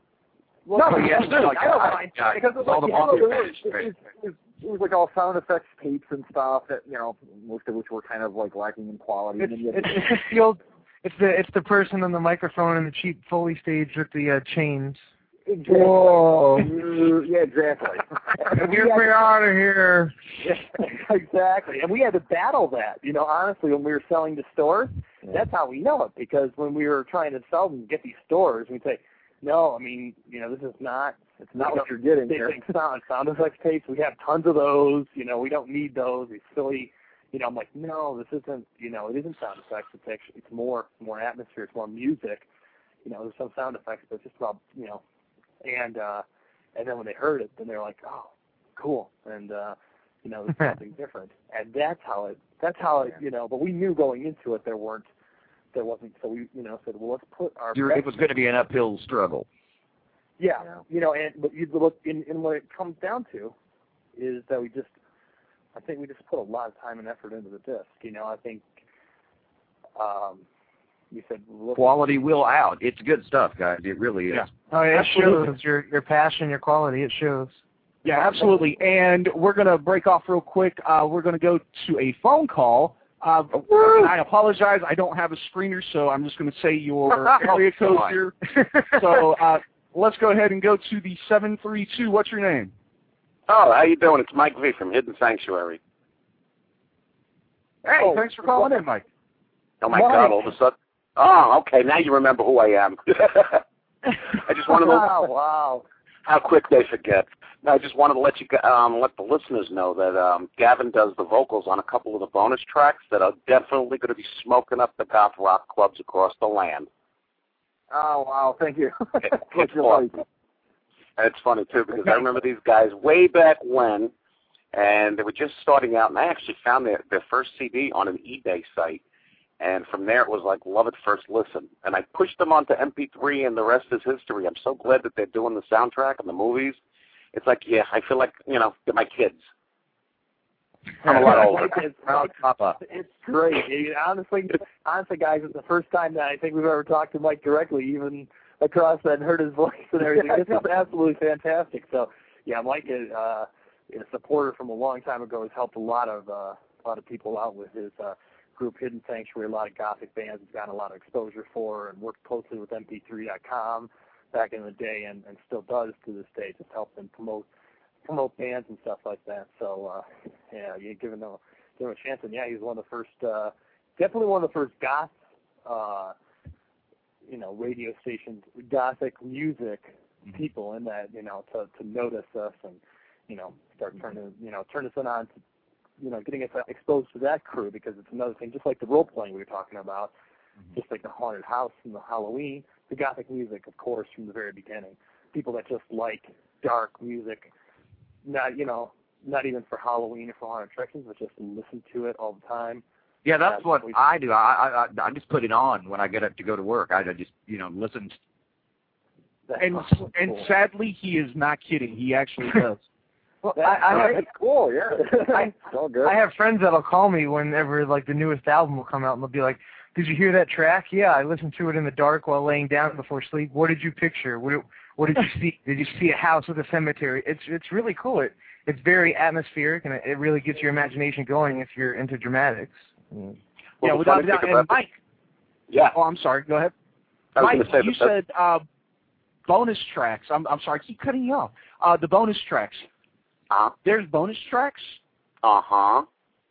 Well, no, yeah, I don't yeah, mind yeah, because it's it's all like, the you know, monster there it, is- was, it, was, it was like all sound effects tapes and stuff that, you know, most of which were kind of like lacking in quality. It's, and then you it's, had- it's the old, it's the it's the person on the microphone and the cheap Foley stage with the uh, chains. Exactly. Whoa. Yeah, exactly. And we Get had me to- out of here. exactly. And we had to battle that. You know, honestly, when we were selling to stores, that's how we know it. Because when we were trying to sell them, get these stores, we'd say, no, I mean, you know, this is not, It's not what you're getting they here. think sound, sound effects tapes. We have tons of those. You know, we don't need those. It's silly. You know, I'm like, no, this isn't, you know, it isn't sound effects. It's actually, it's more, more atmosphere. It's more music. You know, there's some sound effects, but it's just about, you know, and, uh, and then when they heard it, then they're like, oh, cool, and uh, you know, it's something different, and that's how it. That's how it. You know, but we knew going into it there weren't, there wasn't. So we, you know, said, well, let's put our. You're, it was going to be an uphill struggle. Yeah, yeah, you know, and but you look, in, in what it comes down to, is that we just, I think we just put a lot of time and effort into the disc. You know, I think. Um, You said look, quality will out. It's good stuff, guys. It really is. Yeah. Oh, yeah, it shows your your passion, your quality. It shows. Yeah, absolutely. And we're going to break off real quick. Uh, we're going to go to a phone call. Uh, I apologize. I don't have a screener, so I'm just going to say your area code here. So uh, let's go ahead and go to the seven three two. What's your name? Oh, how you doing? It's Mike V from Hidden Sanctuary. Hey, oh, thanks for calling in, Mike. Oh, my Mike. God, all of a sudden. Oh, okay, now you remember who I am. I just wanted to wow, wow. How quick they forget. No, I just wanted to let you um, let the listeners know that um, Gavin does the vocals on a couple of the bonus tracks that are definitely going to be smoking up the goth rock clubs across the land. Oh, wow, thank you. It, it's fun. And it's funny, too, because I remember these guys way back when, and they were just starting out, and I actually found their, their first C D on an eBay site. And from there, it was like love at first listen. And I pushed them onto M P three, and the rest is history. I'm so glad that they're doing the soundtrack and the movies. It's like, yeah, I feel like, you know, they're my kids. I'm a lot older. It's, Papa. It's great. It, honestly, honestly, guys, it's the first time that I think we've ever talked to Mike directly, even across that, and heard his voice and everything. This is absolutely fantastic. So, yeah, Mike is uh, a supporter from a long time ago. Has helped a lot of uh, a lot of people out with his uh, group Hidden Sanctuary, a lot of gothic bands he's gotten a lot of exposure for, and worked closely with M P three dot com back in the day, and, and still does to this day, just help them promote promote bands and stuff like that. So uh, yeah, you give him a give him a chance, and yeah, he's one of the first, uh, definitely one of the first goth, uh, you know, radio stations, gothic music mm-hmm. people in that, you know, to to notice us and you know start turning you know turn us on to, you know, getting us exposed to that crew, because it's another thing, just like the role-playing we were talking about, mm-hmm. just like the haunted house and the Halloween, the gothic music, of course, from the very beginning. People that just like dark music, not, you know, not even for Halloween or for haunted attractions, but just listen to it all the time. Yeah, that's, that's what we, I do. I, I I just put it on when I get up to go to work. I just, you know, listen. And, awesome. and cool. Sadly, he is not kidding. He actually does. Well, I, I have, that's cool, yeah. I, all good. I have friends that'll call me whenever, like, the newest album will come out, and they'll be like, did you hear that track? Yeah, I listened to it in the dark while laying down before sleep. What did you picture? What, what did you see? Did you see a house with a cemetery? It's it's really cool. It It's very atmospheric, and it, it really gets your imagination going if you're into dramatics. Mm. Well, yeah, without doubt. And Mike. Yeah. Oh, I'm sorry. Go ahead. I was Mike, say you said uh, bonus tracks. I'm I'm sorry. I keep cutting you off. Uh, the bonus tracks. Uh-huh. There's bonus tracks? Uh-huh.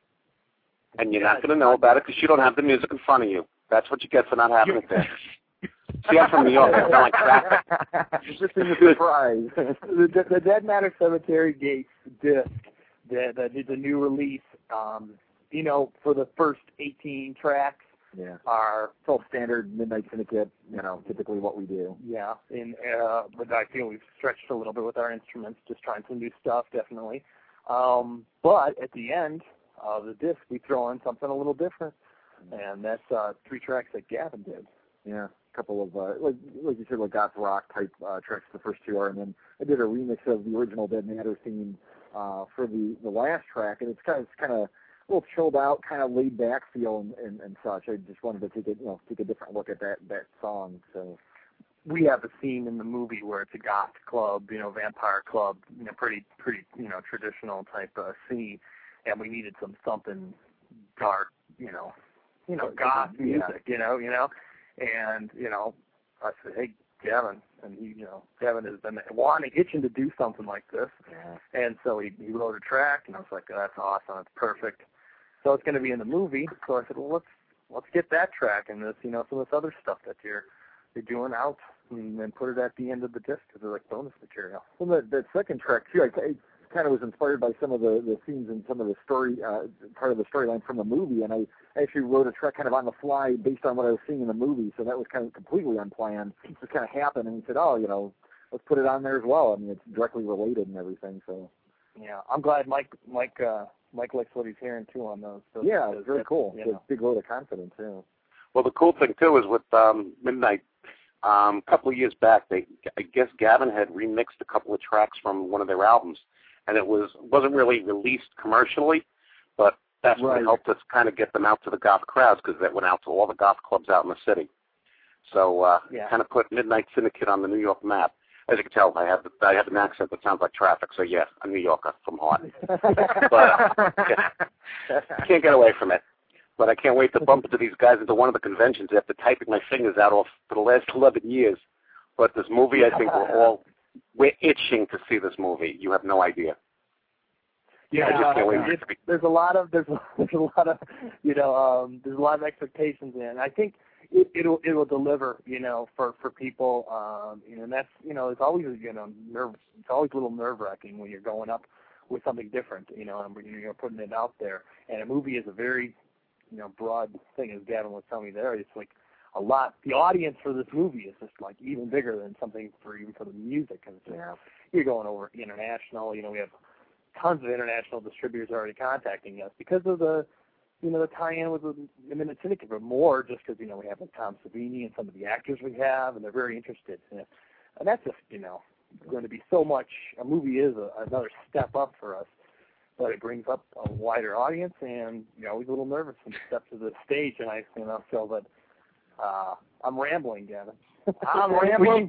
And you're not going to know about it because you don't have the music in front of you. That's what you get for not having it there. See, I'm from New York. I sound like crap. It's just a surprise. the, the Dead Matter Cemetery Gates disc, the, the, the new release, um, you know, for the first eighteen tracks, yeah, are full standard Midnight Syndicate, you know, typically what we do. Yeah, and uh, but I feel we've stretched a little bit with our instruments, just trying some new stuff, definitely. Um, but at the end of the disc, we throw in something a little different, and that's uh, three tracks that Gavin did. Yeah, a couple of, uh, like, like you said, like goth rock type uh, tracks, the first two are, and then I did a remix of the original Dead Matter theme uh, for the, the last track, and it's kind of, it's kind of, little chilled out, kind of laid back feel and, and, and such. I just wanted to take a you know take a different look at that that song. So we have a scene in the movie where it's a goth club, you know, vampire club, you know, pretty pretty you know traditional type of scene, and we needed some something dark, you know, you know, goth music, you know, you know, and you know, I said, hey, Gavin, and he, you know, Gavin has been wanting, itching to do something like this, yeah. and so he he wrote a track, and I was like, oh, that's awesome, that's perfect. So it's going to be in the movie. So I said, well, let's let's get that track and this, you know, some of this other stuff that you're you're doing out, and then put it at the end of the disc because they're like bonus material. Well, that that second track too, I, I kind of was inspired by some of the, the scenes and some of the story, uh, part of the storyline from the movie, and I actually wrote a track kind of on the fly based on what I was seeing in the movie. So that was kind of completely unplanned. It just kind of happened, and he said, oh, you know, let's put it on there as well. I mean, it's directly related and everything. So Yeah, I'm glad Mike Mike uh, Mike likes what he's hearing too on those. those Yeah, those, it's very cool. You It's know. a big load of confidence. Yeah. Well, the cool thing too is with um, Midnight. Um, a couple of years back, they I guess Gavin had remixed a couple of tracks from one of their albums, and it was wasn't really released commercially, but that's Right. what helped us kind of get them out to the goth crowds because that went out to all the goth clubs out in the city. So uh, Yeah. kind of put Midnight Syndicate on the New York map. As you can tell, I have I have an accent that sounds like traffic. So yeah, I'm a New Yorker from heart. But uh, yeah, can't get away from it. But I can't wait to bump into these guys into one of the conventions after typing my fingers out off for the last eleven years. But this movie, I think we're all we're itching to see this movie. You have no idea. Yeah, I just can't wait for it it's, to be. there's a lot of there's there's a lot of you know um, there's a lot of expectations in it. And I think it, it'll it'll deliver you know for for people um, you know and that's you know it's always you know nerve it's always a little nerve wracking when you're going up with something different you know and you're putting it out there. And a movie is a very you know broad thing, as Gavin was telling me there. It's like a lot. The audience for this movie is just like even bigger than something for even for the music. Cause it's, yeah. You're going over international. You know, we have tons of international distributors already contacting us because of the, you know, the tie-in with the, the Midnight Syndicate, but more just because, you know, we have like Tom Savini and some of the actors we have, and they're very interested in it. And that's just, you know, going to be so much. A movie is a, another step up for us, but it brings up a wider audience, and you're always a little nervous when you step to the stage, and I, you know, so, but uh, I'm rambling, Gavin. I'm rambling.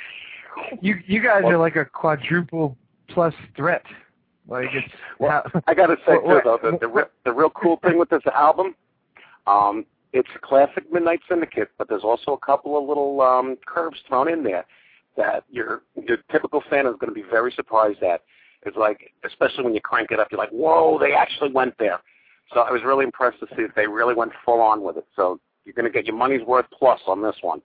You you guys are like a quadruple plus threat. Like it's well, I gotta say too though, the the, re- the real cool thing with this album, um, it's a classic Midnight Syndicate, but there's also a couple of little um, curves thrown in there that your your typical fan is going to be very surprised at. It's like, especially when you crank it up, you're like, whoa, they actually went there. So I was really impressed to see that they really went full on with it. So you're going to get your money's worth plus on this one.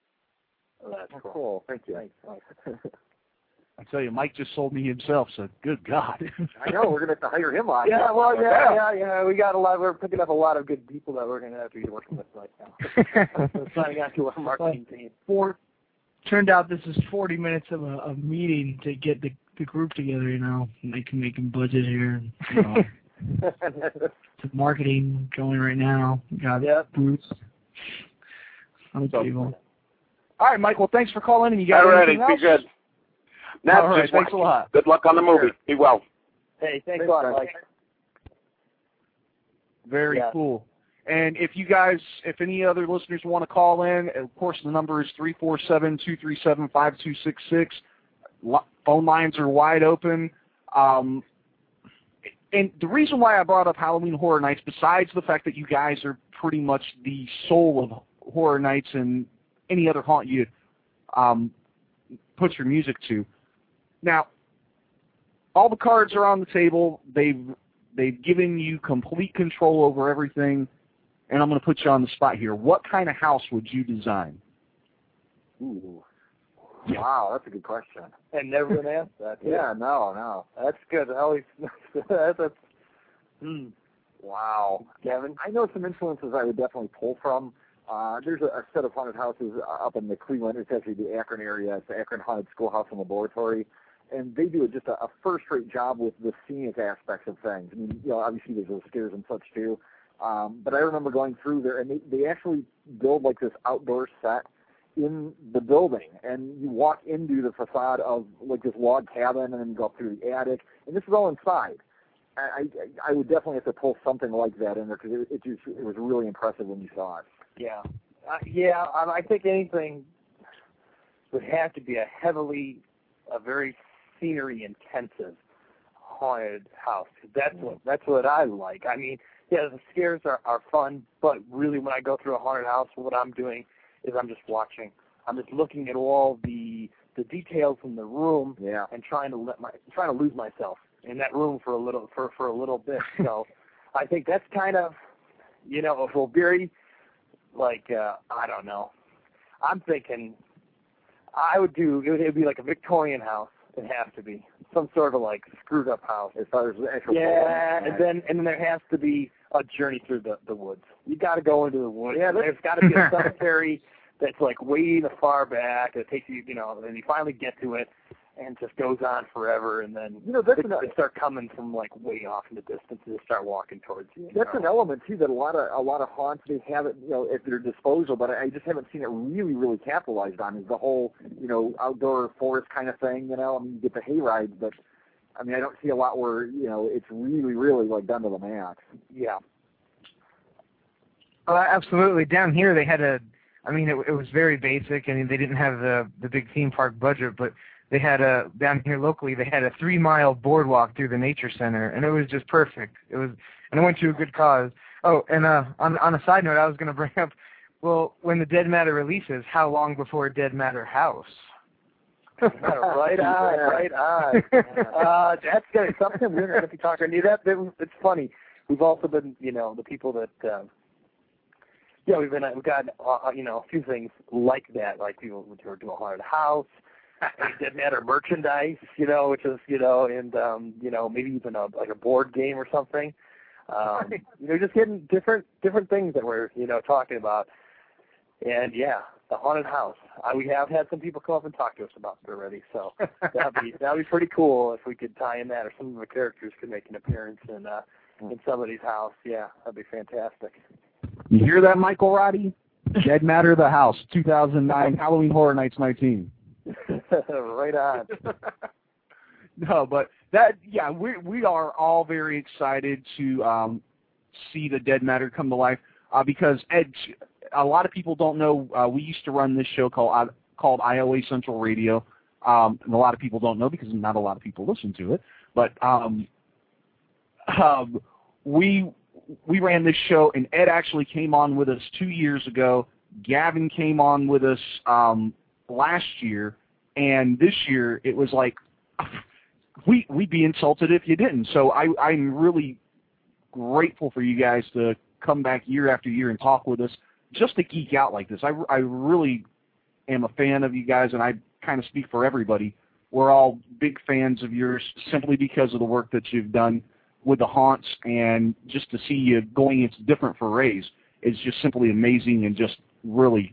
Oh, that's cool. cool. Thank you. Thanks. I tell you, Mike just sold me himself, so good God. I know, we're going to have to hire him on. Yeah, well, yeah, yeah, yeah. We got a lot. We're picking up a lot of good people that we're going to have to be working with right now. We're signing on to our marketing team. Four, turned out this is forty minutes of a, a meeting to get the, the group together, you know. Making making budget here. You know. It's marketing going right now. Got yep. boots. Other people. All right, Mike. Well, thanks for calling. And you got All right, anything be else? good. Now, All right, just thanks watch. a lot. Good luck on the movie. Be well. Hey, thanks a lot, Mike. Very Yeah. cool. And if you guys, if any other listeners want to call in, of course the number is three four seven, two three seven, five two six six. Phone lines are wide open. Um, and the reason why I brought up Halloween Horror Nights, besides the fact that you guys are pretty much the soul of Horror Nights and any other haunt you um, put your music to. Now, all the cards are on the table. They've they've given you complete control over everything, and I'm going to put you on the spot here. What kind of house would you design? Ooh. Wow, that's a good question. And never been asked that. Yeah, no, no. That's good. I always, that's, that's hmm. Wow. Kevin? I know some influences I would definitely pull from. Uh, there's a, a set of haunted houses up in the Cleveland, it's actually the Akron area. It's the Akron Haunted Schoolhouse and Laboratory. And they do just a, a first-rate job with the scenic aspects of things. I mean, you know, obviously there's those scares and such too. Um, but I remember going through there, and they, they actually build like this outdoor set in the building, and you walk into the facade of like this log cabin, and then you go up through the attic, and this is all inside. I, I, I would definitely have to pull something like that in there because it, it just it was really impressive when you saw it. Yeah, uh, yeah. Um, I think anything would have to be a heavily, a very scenery intensive haunted house. That's what that's what I like. I mean, yeah, the scares are, are fun, but really when I go through a haunted house, what I'm doing is I'm just watching. I'm just looking at all the the details in the room, yeah. and trying to let my trying to lose myself in that room for a little for for a little bit. So I think that's kind of, you know, if we're very like uh, I don't know. I'm thinking I would do it would, it would be like a Victorian house. It has to be some sort of like screwed up house. As far as the actual yeah, and then and then there has to be a journey through the the woods. You got to go into the woods. Yeah, there's got to be a cemetery that's like way in the far back. It takes you, you know, and you finally get to it, and just goes on forever, and then you know that's they, they start coming from like way off in the distance and they start walking towards you. you that's know? an element too that a lot of a lot of haunts they have it you know at their disposal, but I just haven't seen it really really capitalized on. Is the whole you know outdoor forest kind of thing. You know, I mean you get the hay rides, but I mean I don't see a lot where you know it's really really like done to the max. Yeah. Uh, absolutely. Down here they had a. I mean, it, it was very basic. I mean, they didn't have the the big theme park budget, but they had a down here locally. They had a three mile boardwalk through the nature center, and it was just perfect. It was, and it went to a good cause. Oh, and uh, on on a side note, I was going to bring up, well, when the Dead Matter releases, how long before Dead Matter House? right on, right on. Uh, that's gonna, something we're going to be talking to. That, that it's funny. We've also been, you know, the people that. Uh, Yeah, we've been we've got uh, you know a few things like that, like people who are doing haunted house, Dead Matter merchandise, you know, which is you know, and um, you know maybe even a like a board game or something. Um, you know, just getting different different things that we're you know talking about, and yeah, the haunted house. Uh, we have had some people come up and talk to us about it already, so that'd be that'd be pretty cool if we could tie in that, or some of the characters could make an appearance in uh, in somebody's house. Yeah, that'd be fantastic. You hear that, Michael Roddy? Dead Matter the House, two thousand nine Halloween Horror Nights nineteen. Right on. No, but that yeah, we we are all very excited to um, see the Dead Matter come to life uh, because Ed, a lot of people don't know uh, we used to run this show called uh, called I O A Central Radio, um, and a lot of people don't know because not a lot of people listen to it. But um, um, we. We ran this show, and Ed actually came on with us two years ago. Gavin came on with us um, last year, and this year it was like we we'd be insulted if you didn't. So I, I'm really grateful for you guys to come back year after year and talk with us, just to geek out like this. I, I really am a fan of you guys, and I kind of speak for everybody. We're all big fans of yours simply because of the work that you've done with the haunts, and just to see you going into different forays is just simply amazing and just really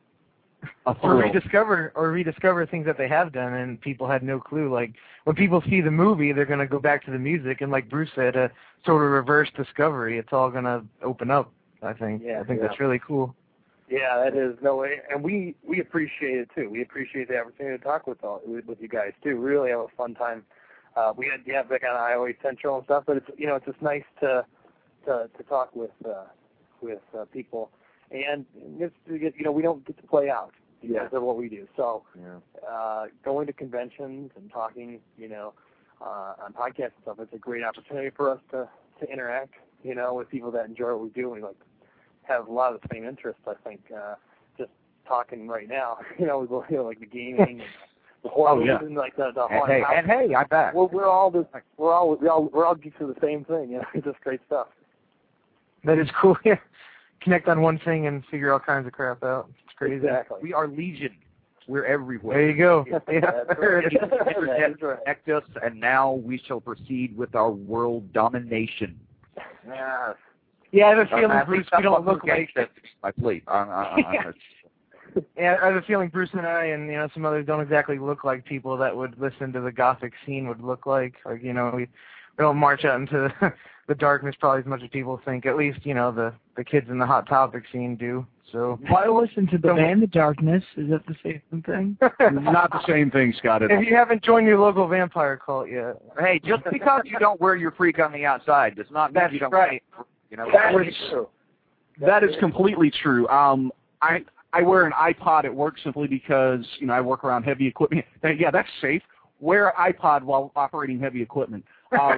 a thrill. Or rediscover, or rediscover things that they have done and people had no clue. Like when people see the movie, they're going to go back to the music, and like Bruce said, a sort of reverse discovery. It's all going to open up, I think. Yeah, I think yeah. that's really cool. Yeah, that is no way, and we we appreciate it too. We appreciate the opportunity to talk with all with, with you guys too. We really have a fun time. Uh, we had yeah back on I O A Central and stuff, but it's you know it's just nice to to, to talk with uh, with uh, people, and just to get, you know we don't get to play out because yeah. of what we do. So yeah. uh, going to conventions and talking, you know, uh, on podcasts and stuff, it's a great opportunity for us to to interact, you know, with people that enjoy what we do. We like have a lot of the same interests. I think uh, just talking right now, you know, we go you know, like the gaming. And, the horror oh, yeah. and like the, the and hey, and hey, I'm back. Well, we're all this, we're all we're all we're all geeks for the same thing. You know, it's just great stuff. That is cool. Yeah, connect on one thing and figure all kinds of crap out. It's crazy. Exactly. We are Legion. We're everywhere. There you go. Yeah, that's right. Internet connect us, and now we shall proceed with our world domination. Yes. Yeah, I have a feeling, uh, Bruce, we don't look like that. My plate. I'm, I'm, I'm, Yeah, I have a feeling Bruce and I and you know some others don't exactly look like people that would listen to the gothic scene would look like. Like you know we, we don't march out into the, the darkness probably as much as people think. At least you know the the kids in the Hot Topic scene do. So why listen to the band The Darkness? Is that the same thing? Not the same thing, Scott. If you haven't joined your local vampire cult yet, hey, just because you don't wear your freak on the outside does not mean that's you don't. Right. You know that is true. That is completely true. Um, I. I wear an iPod at work simply because, you know, I work around heavy equipment. Yeah, that's safe. Wear an iPod while operating heavy equipment. Uh,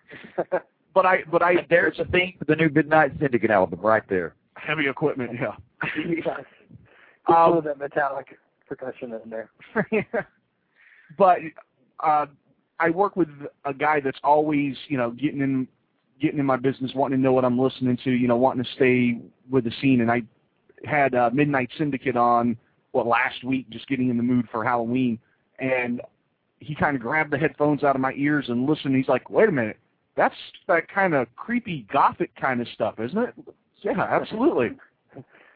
but I, but I. There's a thing for the new Midnight Syndicate album right there. Heavy equipment, yeah. Yes. Um, Put that metallic percussion in there. But uh, I work with a guy that's always, you know, getting in, getting in my business, wanting to know what I'm listening to, you know, wanting to stay with the scene, and I. had uh, Midnight Syndicate on, what, last week, just getting in the mood for Halloween, and he kind of grabbed the headphones out of my ears and listened. He's like, wait a minute, that's that kind of creepy gothic kind of stuff, isn't it? Yeah, absolutely.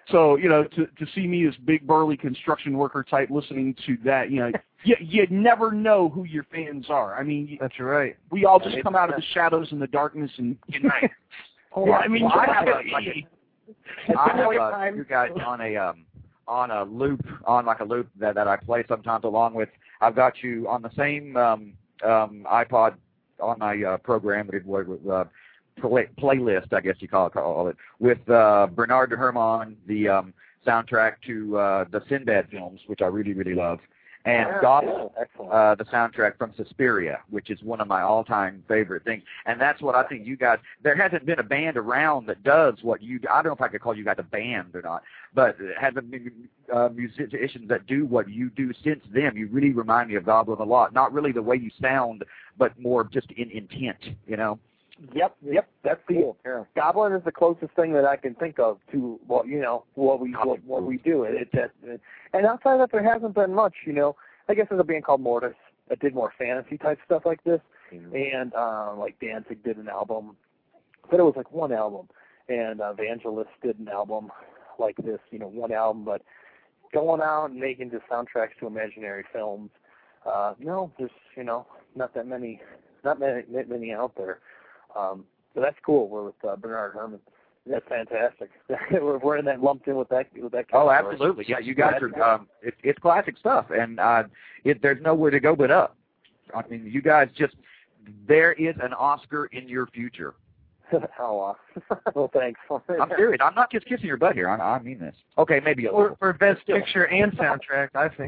So, you know, to to see me as big burly construction worker type listening to that, you know, you you never know who your fans are. I mean, that's right. We all just come out of the shadows and the darkness and unite. Well, yeah, I mean, well, I have yeah, a, like a, I have uh, you guys on a um on a loop on like a loop that that I play sometimes along with. I've got you on the same um um iPod on my uh, program with with. Uh, Play, playlist, I guess you call it, call it with uh, Bernard de Herman, the um, soundtrack to uh, the Sinbad films, which I really, really love, and yeah, Goth, yeah, uh, the soundtrack from Suspiria, which is one of my all-time favorite things. And that's what I think you guys, there hasn't been a band around that does what you, I don't know if I could call you guys a band or not, but haven't been uh, musicians that do what you do since then. You really remind me of Goblin a lot. Not really the way you sound, but more just in intent, you know? Yep, yep. That's the cool. yeah. Goblin is the closest thing that I can think of to what you know what we what, what we do. It, it, it and outside of that, there hasn't been much. You know, I guess there's a band called Mortis that did more fantasy type stuff like this, mm-hmm. and um, like Danzig did an album, but it was like one album, and uh, Vangelis did an album like this. You know, one album, but going out and making just soundtracks to imaginary films. Uh, no, there's you know not that many, not many, not many out there. Um, so that's cool. We're with uh, Bernard Herman. That's fantastic. we're, we're in that lumped in with that with that. Oh, absolutely. Yeah, you guys are. Um, it, it's classic stuff, and uh, it, there's nowhere to go but up. I mean, you guys just. There is an Oscar in your future. Oh, uh, well, thanks. I'm serious. I'm not just kissing your butt here. I, I mean this. Okay, maybe a for, little. For best picture and soundtrack, I think.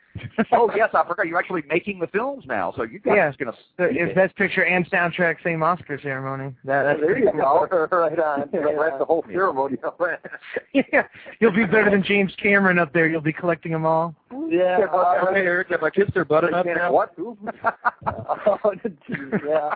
Oh yes, I forgot. You're actually making the films now, so you guys yeah. are gonna. So it's best picture and soundtrack, same Oscar ceremony. That, that's there you go. Cool. Right on. Yeah, that's the whole ceremony. Yeah, you'll be better than James Cameron up there. You'll be collecting them all. Yeah. Uh, hey, Eric, have I kissed their butt up now? What? Oh, geez, yeah.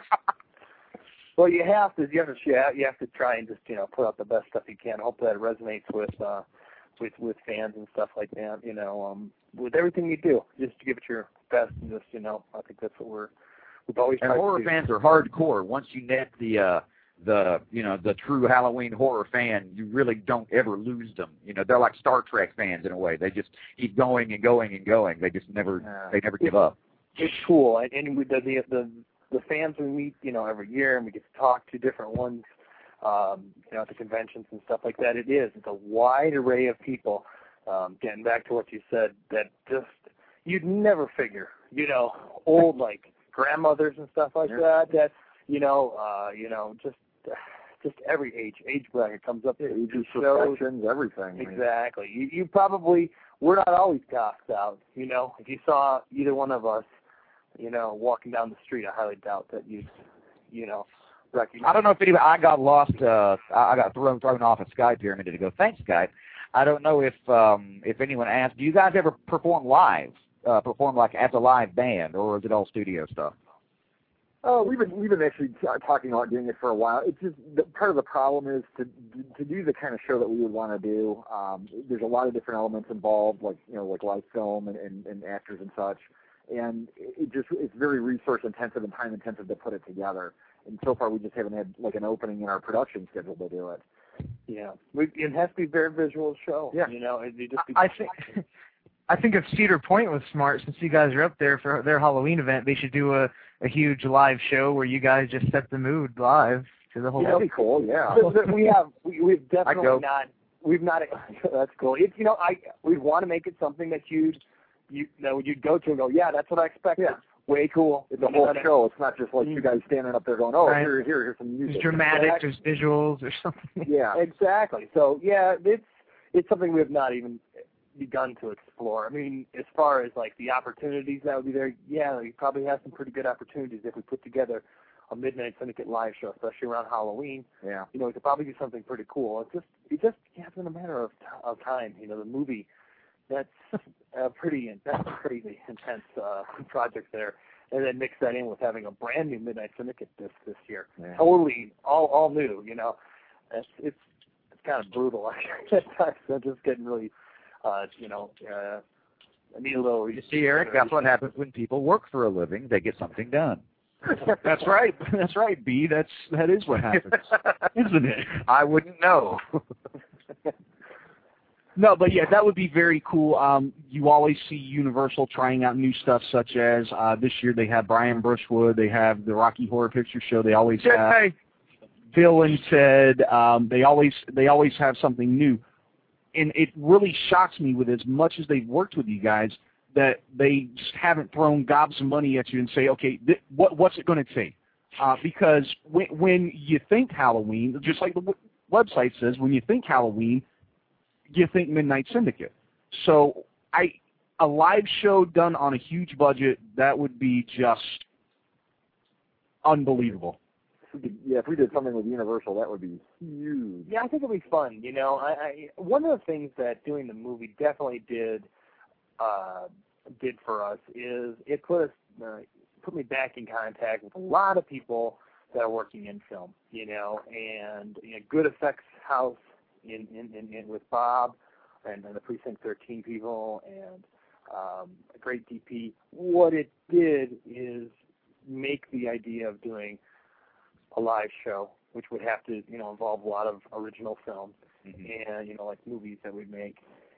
Well, you have to. You have to. You have to try and just you know put out the best stuff you can. Hope that it resonates with. Uh, with with fans and stuff like that, you know, um, with everything you do, just to give it your best and just, you know, I think that's what we're, we've always and tried horror to do. fans are hardcore. Once you net the, uh, the, you know, the true Halloween horror fan, you really don't ever lose them. You know, they're like Star Trek fans in a way. They just keep going and going and going. They just never, yeah. they never give up. It's cool. And, and with the, the, the, the fans we meet, you know, every year and we get to talk to different ones, um, you know, at the conventions and stuff like that, it is. It's a wide array of people. Um, getting back to what you said, that just you'd never figure, you know, old like grandmothers and stuff like yeah. that. That you know, uh, you know, just just every age age bracket comes up. Ages, professions, everything. Exactly. You you probably we're not always cocks out. You know, if you saw either one of us, you know, walking down the street, I highly doubt that you'd, you know. recognize. I don't know if anybody. I got lost. Uh, I got thrown thrown off of Skype here a minute ago. Thanks, Skype. I don't know if um, if anyone asked, do you guys ever perform live, uh, perform like as a live band, or is it all studio stuff? Oh, we've been we've been actually t- talking about doing it for a while. It's just the, part of the problem is to to do the kind of show that we would want to do. Um, there's a lot of different elements involved, like you know, like live film and, and, and actors and such, and it just it's very resource intensive and time intensive to put it together. And so far, we just haven't had like an opening in our production schedule to do it. Yeah, we, it has to be a very visual show. Yeah, you know, it, it just be I think I think if Cedar Point was smart, since you guys are up there for their Halloween event, they should do a, a huge live show where you guys just set the mood live to the whole. Yeah, that'd be cool. Yeah, we have we, we've definitely not we've not. That's cool. It's you know I we want to make it something that you'd you know you'd go to and go, yeah, that's what I expected. Yeah. Way cool. It's a whole show. It's not just like you guys standing up there going, oh, right. here, here, here's some music. There's dramatic, there's visuals or something. Yeah, exactly. So, yeah, it's it's something we have not even begun to explore. I mean, as far as, like, the opportunities that would be there, yeah, we probably have some pretty good opportunities if we put together a Midnight Syndicate live show, especially around Halloween. Yeah. You know, we could probably do something pretty cool. It's just, it just yeah, it's in a matter of, of time. You know, the movie, that's a pretty, that's a pretty intense uh, project there, and then mix that in with having a brand new Midnight Syndicate this this year, yeah. totally all all new. You know, it's it's, it's kind of brutal. At times, I'm just getting really, uh, you know, uh, I need a little. You see, Eric, that's what happens when people work for a living. They get something done. That's right. That's right, B. That's that is what happens, isn't it? I wouldn't know. No, but yeah, that would be very cool. Um, you always see Universal trying out new stuff, such as uh, this year they have Brian Brushwood, they have the Rocky Horror Picture Show, they always have Hey. Bill and Ted. Um, they always they always have something new, and it really shocks me with as much as they've worked with you guys that they just haven't thrown gobs of money at you and say, okay, th- what what's it going to take? Uh, because when when you think Halloween, just like the w- website says, when you think Halloween, you think Midnight Syndicate. So I a live show done on a huge budget, that would be just unbelievable. If we could, yeah, if we did something with Universal, that would be huge. Yeah, I think it'd be fun. You know, I, I one of the things that doing the movie definitely did uh, did for us is it put us uh, put me back in contact with a lot of people that are working in film. You know, and you know, Good Effects House in in, in, in with Bob and, and the Precinct thirteen people and um, a great D P. What it did is make the idea of doing a live show, which would have to, you know, involve a lot of original film mm-hmm. and, you know, like movies that we'd make,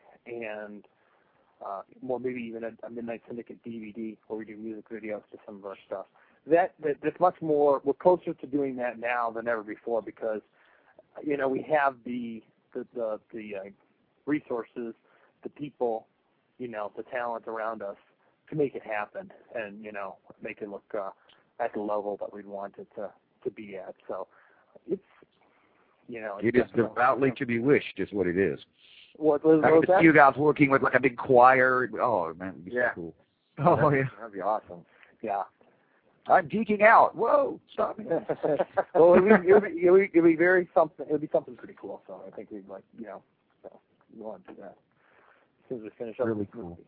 and uh, more maybe even a, a Midnight Syndicate D V D where we do music videos to some of our stuff. That, that that's much more. We're closer to doing that now than ever before because, you know, we have the the the, the uh, resources, the people, you know, the talent around us to make it happen, and you know, make it look uh, at the level that we'd want it to. to be at. So it's, you know. It is devoutly to be wished is what it is. What was, I what was could that? see you guys working with like a big choir. Oh, man, it'd be yeah. so cool. Oh, that'd, yeah. That'd be awesome. Yeah. I'm geeking out. Whoa, stop me. Well, it would, it, would be, it, would, it would be very something, it would be something pretty cool. So I think we'd like, you know, so we want to do that. As soon as we finish up. Really cool.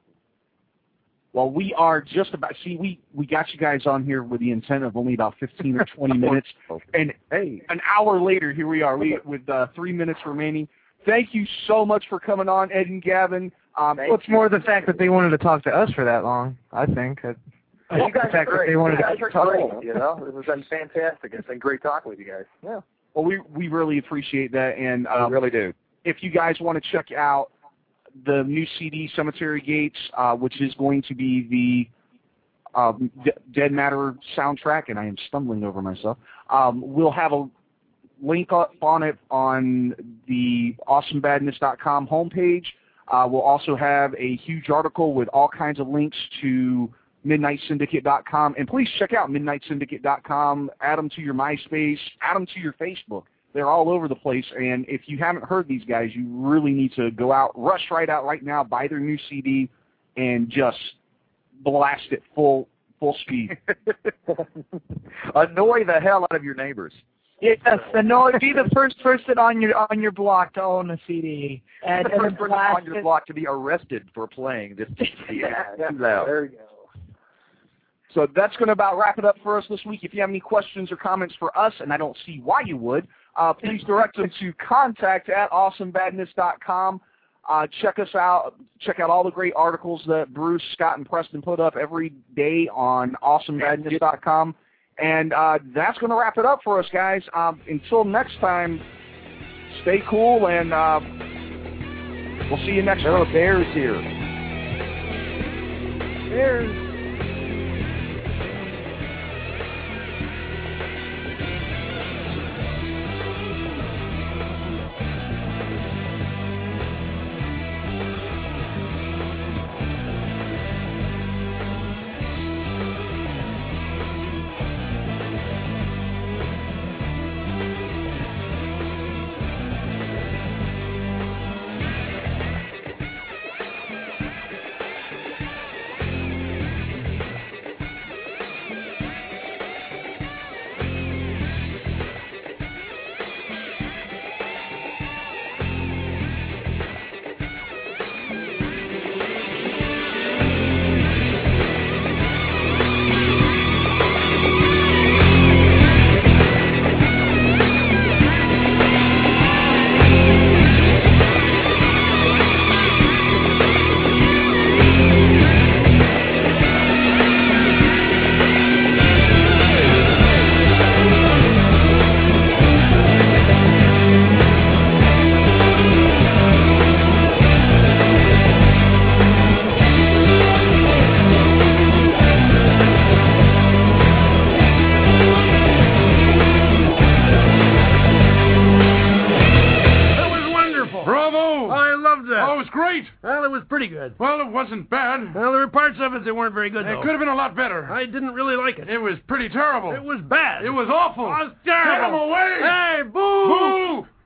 Well, we are just about, see, we, we got you guys on here with the intent of only about fifteen or twenty minutes, and hey, an hour later, here we are, we with uh, three minutes remaining. Thank you so much for coming on, Ed and Gavin. Um, well, it's more the fact that they wanted to talk to us for that long, I think. That, well, you guys the fact are that great. they wanted you guys to are talk great, you know? This has been fantastic. It's been great talking with you guys. Yeah. Well, we, we really appreciate that, and um, I really do. If you guys want to check out the new C D, Cemetery Gates, uh, which is going to be the Um, D- Dead Matter soundtrack, and I am stumbling over myself. Um, we'll have a link up on it on the awesome badness dot com homepage. Uh, we'll also have a huge article with all kinds of links to midnight syndicate dot com. And please check out midnight syndicate dot com. Add them to your MySpace. Add them to your Facebook. They're all over the place. And if you haven't heard these guys, you really need to go out, rush right out right now, buy their new C D, and just blast it full full speed. Annoy the hell out of your neighbors. Yes, annoy. Be the first person on your on your block to own a C D, and, the and first then person blast on your it. block to be arrested for playing this C D. Yeah, Too loud. there you go. So that's going to about wrap it up for us this week. If you have any questions or comments for us, and I don't see why you would, uh, please direct them to contact at awesome badness dot com. Uh, check us out. Check out all the great articles that Bruce, Scott, and Preston put up every day on awesome badness dot com. And uh, that's going to wrap it up for us, guys. Um, until next time, stay cool, and uh, we'll see you next time. There are bears here. Bears. Bravo! I loved that. Oh, it was great. Well, it was pretty good. Well, it wasn't bad. Well, there were parts of it that weren't very good, though. It could have been a lot better. I didn't really like it. It was pretty terrible. It was bad. It was awful. It was terrible. Get him away! Hey, boo! Boo!